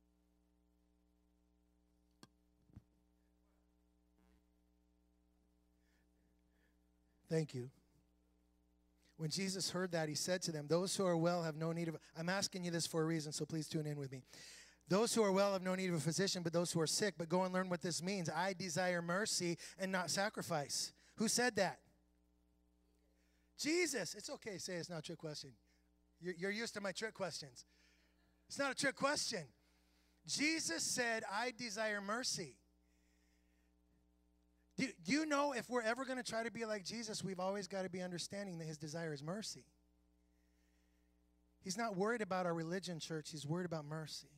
Thank you. When Jesus heard that, he said to them, "Those who are well have no need of..." I'm asking you this for a reason, so please tune in with me. "Those who are well have no need of a physician, but those who are sick. But go and learn what this means. I desire mercy and not sacrifice." Who said that? Jesus. It's okay to say it's not a trick question. You're used to my trick questions. It's not a trick question. Jesus said, "I desire mercy." Do you know if we're ever going to try to be like Jesus, we've always got to be understanding that his desire is mercy. He's not worried about our religion, church. He's worried about mercy.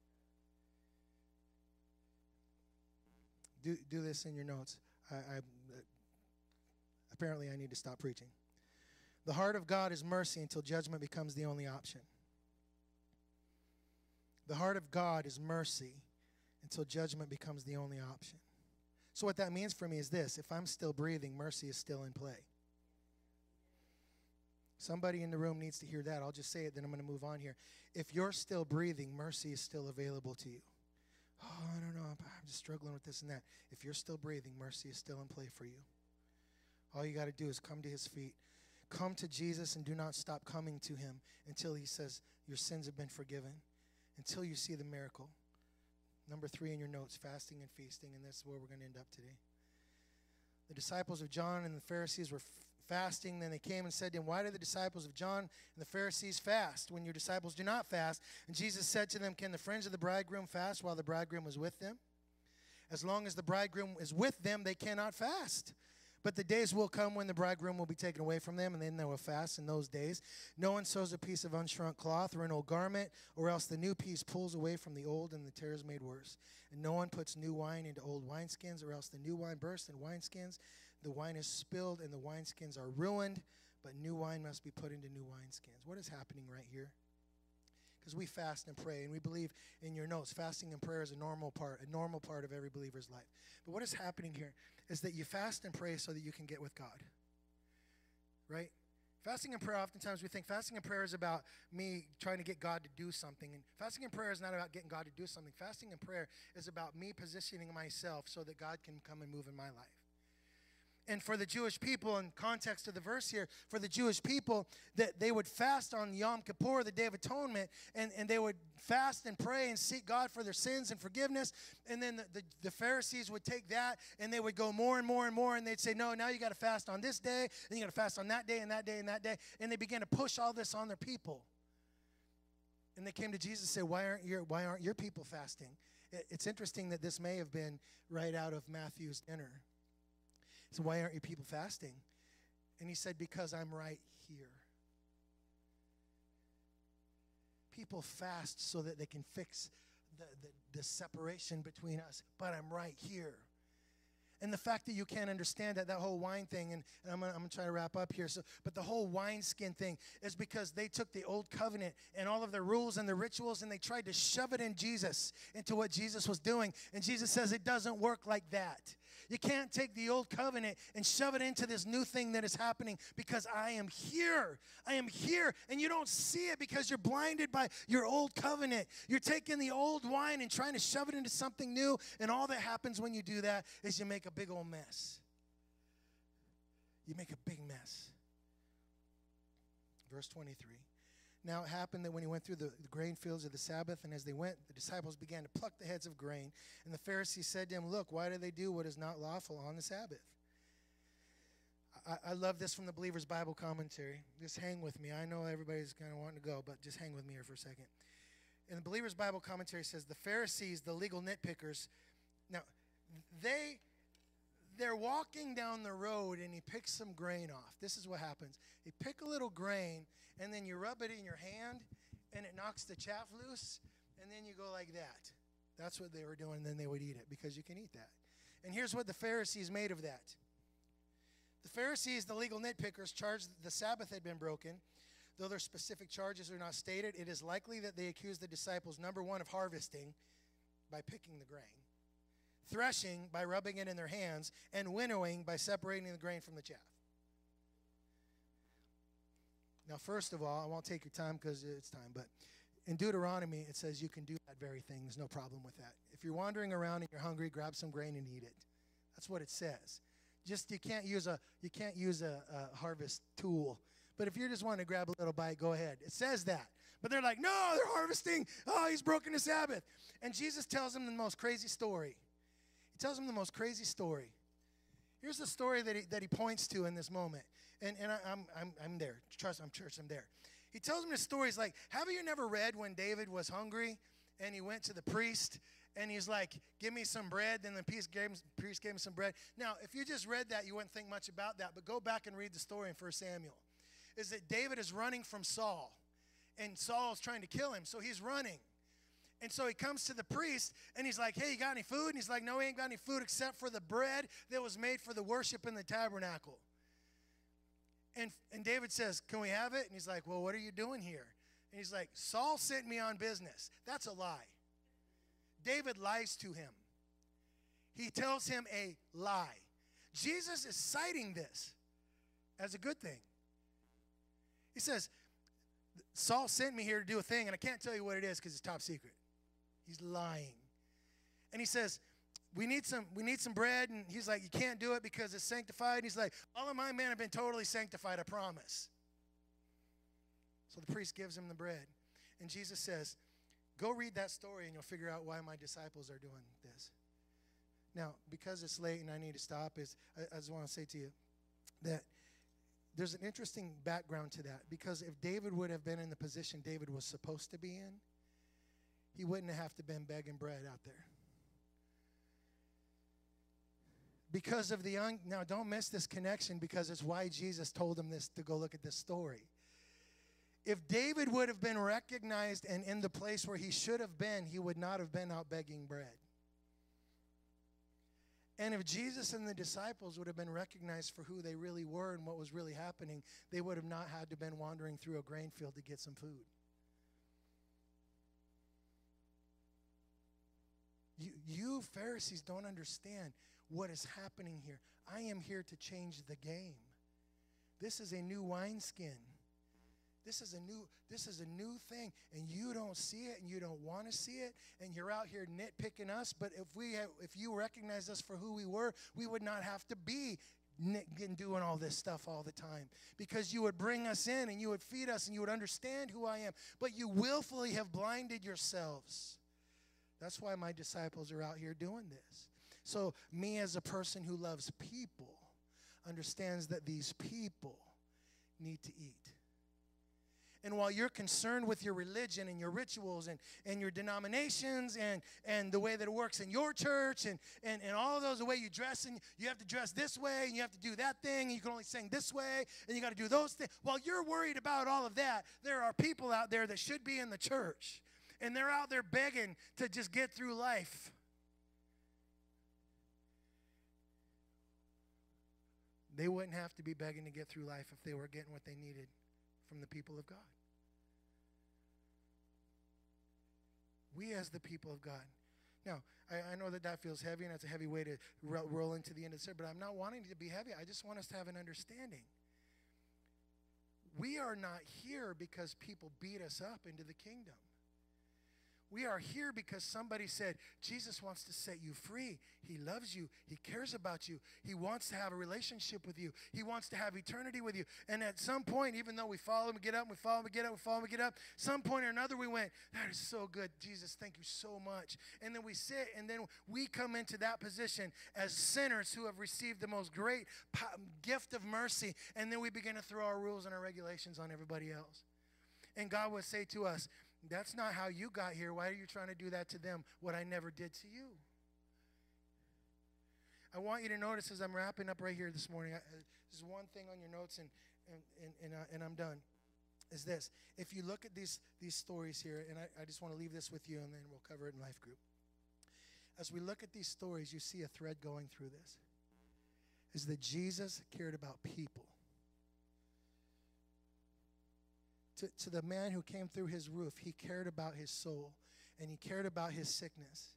Do this in your notes. Apparently I need to stop preaching. The heart of God is mercy until judgment becomes the only option. The heart of God is mercy until judgment becomes the only option. So what that means for me is this: if I'm still breathing, mercy is still in play. Somebody in the room needs to hear that. I'll just say it, then I'm going to move on here. If you're still breathing, mercy is still available to you. "Oh, I don't know, I'm just struggling with this and that." If you're still breathing, mercy is still in play for you. All you got to do is come to his feet. Come to Jesus and do not stop coming to him until he says your sins have been forgiven, until you see the miracle. Number 3 in your notes, fasting and feasting, and this is where we're going to end up today. The disciples of John and the Pharisees were fasting. Then they came and said to him, "Why do the disciples of John and the Pharisees fast when your disciples do not fast?" And Jesus said to them, "Can the friends of the bridegroom fast while the bridegroom is with them? As long as the bridegroom is with them, they cannot fast. But the days will come when the bridegroom will be taken away from them, and then they will fast in those days. No one sews a piece of unshrunk cloth or an old garment, or else the new piece pulls away from the old, and the tear is made worse. And no one puts new wine into old wineskins, or else the new wine bursts in wineskins. The wine is spilled and the wineskins are ruined, but new wine must be put into new wineskins. What is happening right here? Because we fast and pray, and we believe in your notes, fasting and prayer is a normal part of every believer's life. But what is happening here is that you fast and pray so that you can get with God, right? Fasting and prayer, oftentimes we think fasting and prayer is about me trying to get God to do something. And fasting and prayer is not about getting God to do something. Fasting and prayer is about me positioning myself so that God can come and move in my life. And for the Jewish people, in context of the verse here, for the Jewish people, that they would fast on Yom Kippur, the Day of Atonement, and they would fast and pray and seek God for their sins and forgiveness. And then the Pharisees would take that, and they would go more and more and more, and they'd say, no, now you got to fast on this day, and you got to fast on that day and that day and that day. And they began to push all this on their people. And they came to Jesus and said, why aren't your people fasting? It's interesting that this may have been right out of Matthew's dinner. So why aren't your people fasting? And he said, because I'm right here. People fast so that they can fix the separation between us, but I'm right here. And the fact that you can't understand that whole wine thing, and I'm going to try to wrap up here. But the whole wineskin thing is because they took the old covenant and all of the rules and the rituals, and they tried to shove it in Jesus, into what Jesus was doing. And Jesus says it doesn't work like that. You can't take the old covenant and shove it into this new thing that is happening, because I am here. I am here. And you don't see it because you're blinded by your old covenant. You're taking the old wine and trying to shove it into something new. And all that happens when you do that is you make a big old mess. You make a big mess. Verse 23. Now it happened that when he went through the grain fields of the Sabbath, and as they went, the disciples began to pluck the heads of grain. And the Pharisees said to him, look, why do they do what is not lawful on the Sabbath? I love this from the Believer's Bible Commentary. Just hang with me. I know everybody's kind of wanting to go, but just hang with me here for a second. And the Believer's Bible Commentary says, the Pharisees, the legal nitpickers, now, they're walking down the road, and he picks some grain off. This is what happens. You pick a little grain, and then you rub it in your hand, and it knocks the chaff loose, and then you go like that. That's what they were doing, and then they would eat it, because you can eat that. And here's what the Pharisees made of that. The Pharisees, the legal nitpickers, charged that the Sabbath had been broken. Though their specific charges are not stated, it is likely that they accused the disciples, number one, of harvesting by picking the grain, threshing by rubbing it in their hands, and winnowing by separating the grain from the chaff. Now, first of all, I won't take your time because it's time, but in Deuteronomy, it says you can do that very thing. There's no problem with that. If you're wandering around and you're hungry, grab some grain and eat it. That's what it says. Just you can't use a harvest tool. But if you're just wanting to grab a little bite, go ahead. It says that. But they're like, no, they're harvesting. Oh, he's broken the Sabbath. And Jesus tells them the most crazy story. He tells them the most crazy story. Here's the story that he points to in this moment. And I'm there. Trust, I'm there. He tells them the story. He's like, have you never read when David was hungry and he went to the priest and he's like, give me some bread. Then the priest gave him some bread. Now, if you just read that, you wouldn't think much about that. But go back and read the story in 1 Samuel. Is that David is running from Saul. And Saul's trying to kill him. So he's running. And so he comes to the priest, and he's like, hey, you got any food? And he's like, no, we ain't got any food except for the bread that was made for the worship in the tabernacle. And David says, can we have it? And he's like, well, what are you doing here? And he's like, Saul sent me on business. That's a lie. David lies to him. He tells him a lie. Jesus is citing this as a good thing. He says, Saul sent me here to do a thing, and I can't tell you what it is because it's top secret. He's lying. And he says, we need some bread. And he's like, you can't do it because it's sanctified. And he's like, all of my men have been totally sanctified, I promise. So the priest gives him the bread. And Jesus says, go read that story and you'll figure out why my disciples are doing this. Now, because it's late and I need to stop, I just want to say to you that there's an interesting background to that. Because if David would have been in the position David was supposed to be in, he wouldn't have to been begging bread out there. Because of now don't miss this connection, because it's why Jesus told him this, to go look at this story. If David would have been recognized and in the place where he should have been, he would not have been out begging bread. And if Jesus and the disciples would have been recognized for who they really were and what was really happening, they would have not had to been wandering through a grain field to get some food. You Pharisees don't understand what is happening here. I am here to change the game. This is a new wineskin. This is a new thing, and you don't see it, and you don't want to see it, and you're out here nitpicking us. But if you recognized us for who we were, we would not have to be doing all this stuff all the time, because you would bring us in and you would feed us and you would understand who I am. But you willfully have blinded yourselves. That's why my disciples are out here doing this. So me, as a person who loves people, understands that these people need to eat. And while you're concerned with your religion and your rituals and your denominations and the way that it works in your church and all of those, the way you dress, and you have to dress this way and you have to do that thing and you can only sing this way and you got to do those things. While you're worried about all of that, there are people out there that should be in the church, and they're out there begging to just get through life. They wouldn't have to be begging to get through life if they were getting what they needed from the people of God. We as the people of God. Now, I know that feels heavy, and it's a heavy way to roll into the end of the sermon, but I'm not wanting it to be heavy. I just want us to have an understanding. We are not here because people beat us up into the kingdom. We are here because somebody said, Jesus wants to set you free. He loves you. He cares about you. He wants to have a relationship with you. He wants to have eternity with you. And at some point, even though we follow him, get up, we follow him, get up, we follow him, get up, some point or another we went, that is so good. Jesus, thank you so much. And then we sit, and then we come into that position as sinners who have received the most great gift of mercy. And then we begin to throw our rules and our regulations on everybody else. And God would say to us, that's not how you got here. Why are you trying to do that to them, what I never did to you? I want you to notice as I'm wrapping up right here this morning, there's one thing on your notes, and I'm done, is this. If you look at these stories here, and I just want to leave this with you, and then we'll cover it in life group. As we look at these stories, you see a thread going through this, is that Jesus cared about people. To the man who came through his roof, he cared about his soul, and he cared about his sickness.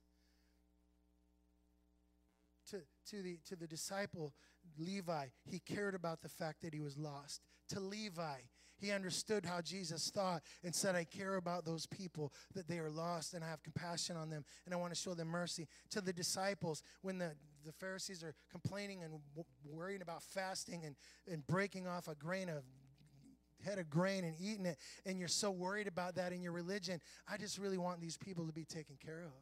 To the disciple, Levi, he cared about the fact that he was lost. To Levi, he understood how Jesus thought and said, I care about those people, that they are lost, and I have compassion on them, and I want to show them mercy. To the disciples, when the Pharisees are complaining and worrying about fasting and breaking off a head of grain and eating it, and you're so worried about that in your religion, I just really want these people to be taken care of.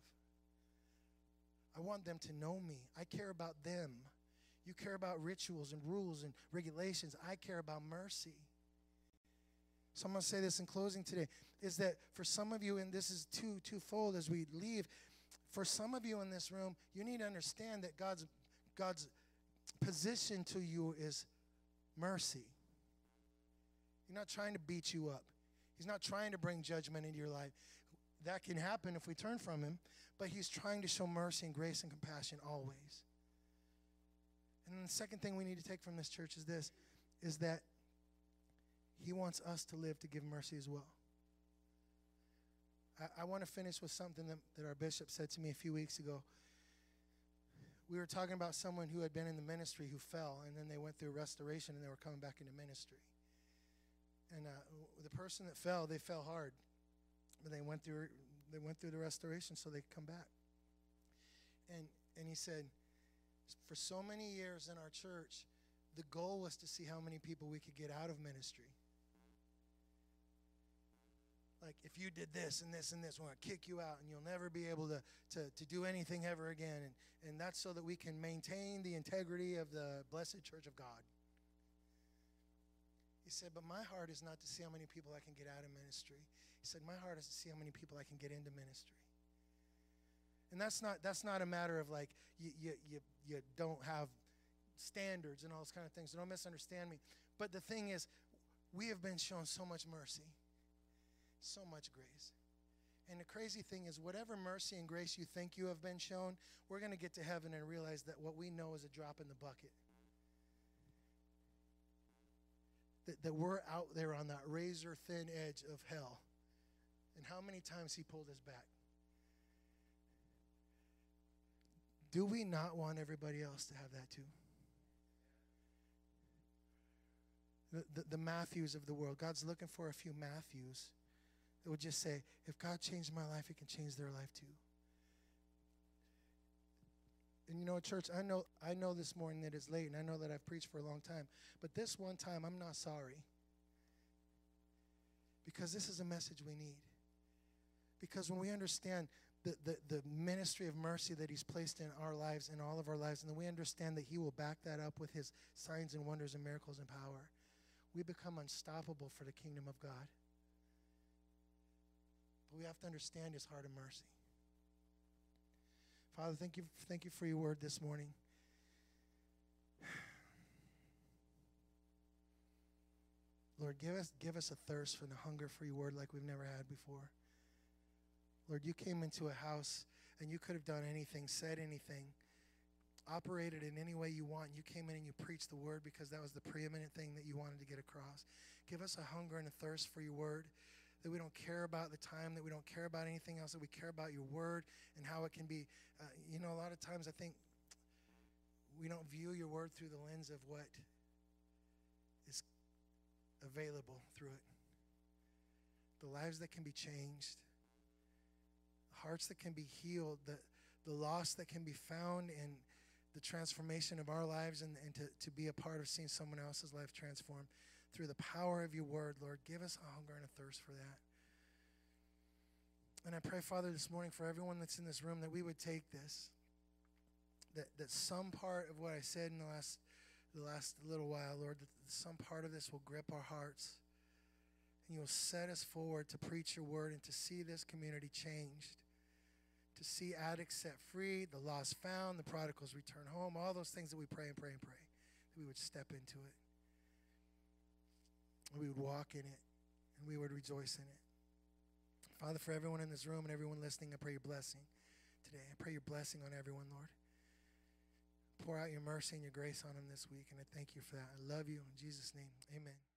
I want them to know me. I care about them. You care about rituals and rules and regulations. I care about mercy. So I'm going to say this in closing today, is that for some of you, and this is twofold as we leave, for some of you in this room, you need to understand that God's position to you is mercy. He's not trying to beat you up. He's not trying to bring judgment into your life. That can happen if we turn from him, but he's trying to show mercy and grace and compassion always. And then the second thing we need to take from this church is this, is that he wants us to live to give mercy as well. I want to finish with something that our bishop said to me a few weeks ago. We were talking about someone who had been in the ministry who fell, and then they went through restoration, and they were coming back into ministry. And the person that fell, they fell hard. But they went through the restoration so they could come back. And he said, for so many years in our church, the goal was to see how many people we could get out of ministry. Like, if you did this and this and this, we're going to kick you out, and you'll never be able to do anything ever again. And that's so that we can maintain the integrity of the blessed church of God. He said, but my heart is not to see how many people I can get out of ministry. He said, my heart is to see how many people I can get into ministry. And that's not a matter of like you don't have standards and all those kind of things. So don't misunderstand me. But the thing is, we have been shown so much mercy, so much grace. And the crazy thing is, whatever mercy and grace you think you have been shown, we're going to get to heaven and realize that what we know is a drop in the bucket. That we're out there on that razor thin edge of hell. And how many times he pulled us back. Do we not want everybody else to have that too? The Matthews of the world. God's looking for a few Matthews that would just say, if God changed my life, he can change their life too. And you know, church, I know this morning that it's late, and I know that I've preached for a long time, but this one time I'm not sorry. Because this is a message we need. Because when we understand the ministry of mercy that he's placed in our lives, in all of our lives, and then we understand that he will back that up with his signs and wonders and miracles and power, we become unstoppable for the kingdom of God. But we have to understand his heart of mercy. Father, thank you for your word this morning. Lord, give us a thirst for the hunger for your word like we've never had before. Lord, you came into a house and you could have done anything, said anything, operated in any way you want. You came in and you preached the word because that was the preeminent thing that you wanted to get across. Give us a hunger and a thirst for your word, that we don't care about the time, that we don't care about anything else, that we care about your word and how it can be. A lot of times I think we don't view your word through the lens of what is available through it. The lives that can be changed, hearts that can be healed, the loss that can be found in the transformation of our lives, and to be a part of seeing someone else's life transformed through the power of your word. Lord, give us a hunger and a thirst for that. And I pray, Father, this morning for everyone that's in this room that we would take this, that some part of what I said in the last little while, Lord, that some part of this will grip our hearts, and you'll set us forward to preach your word and to see this community changed, to see addicts set free, the lost found, the prodigals return home, all those things that we pray and pray and pray, that we would step into it, and we would walk in it, and we would rejoice in it. Father, for everyone in this room and everyone listening, I pray your blessing today. I pray your blessing on everyone, Lord. Pour out your mercy and your grace on them this week, and I thank you for that. I love you. In Jesus' name, amen.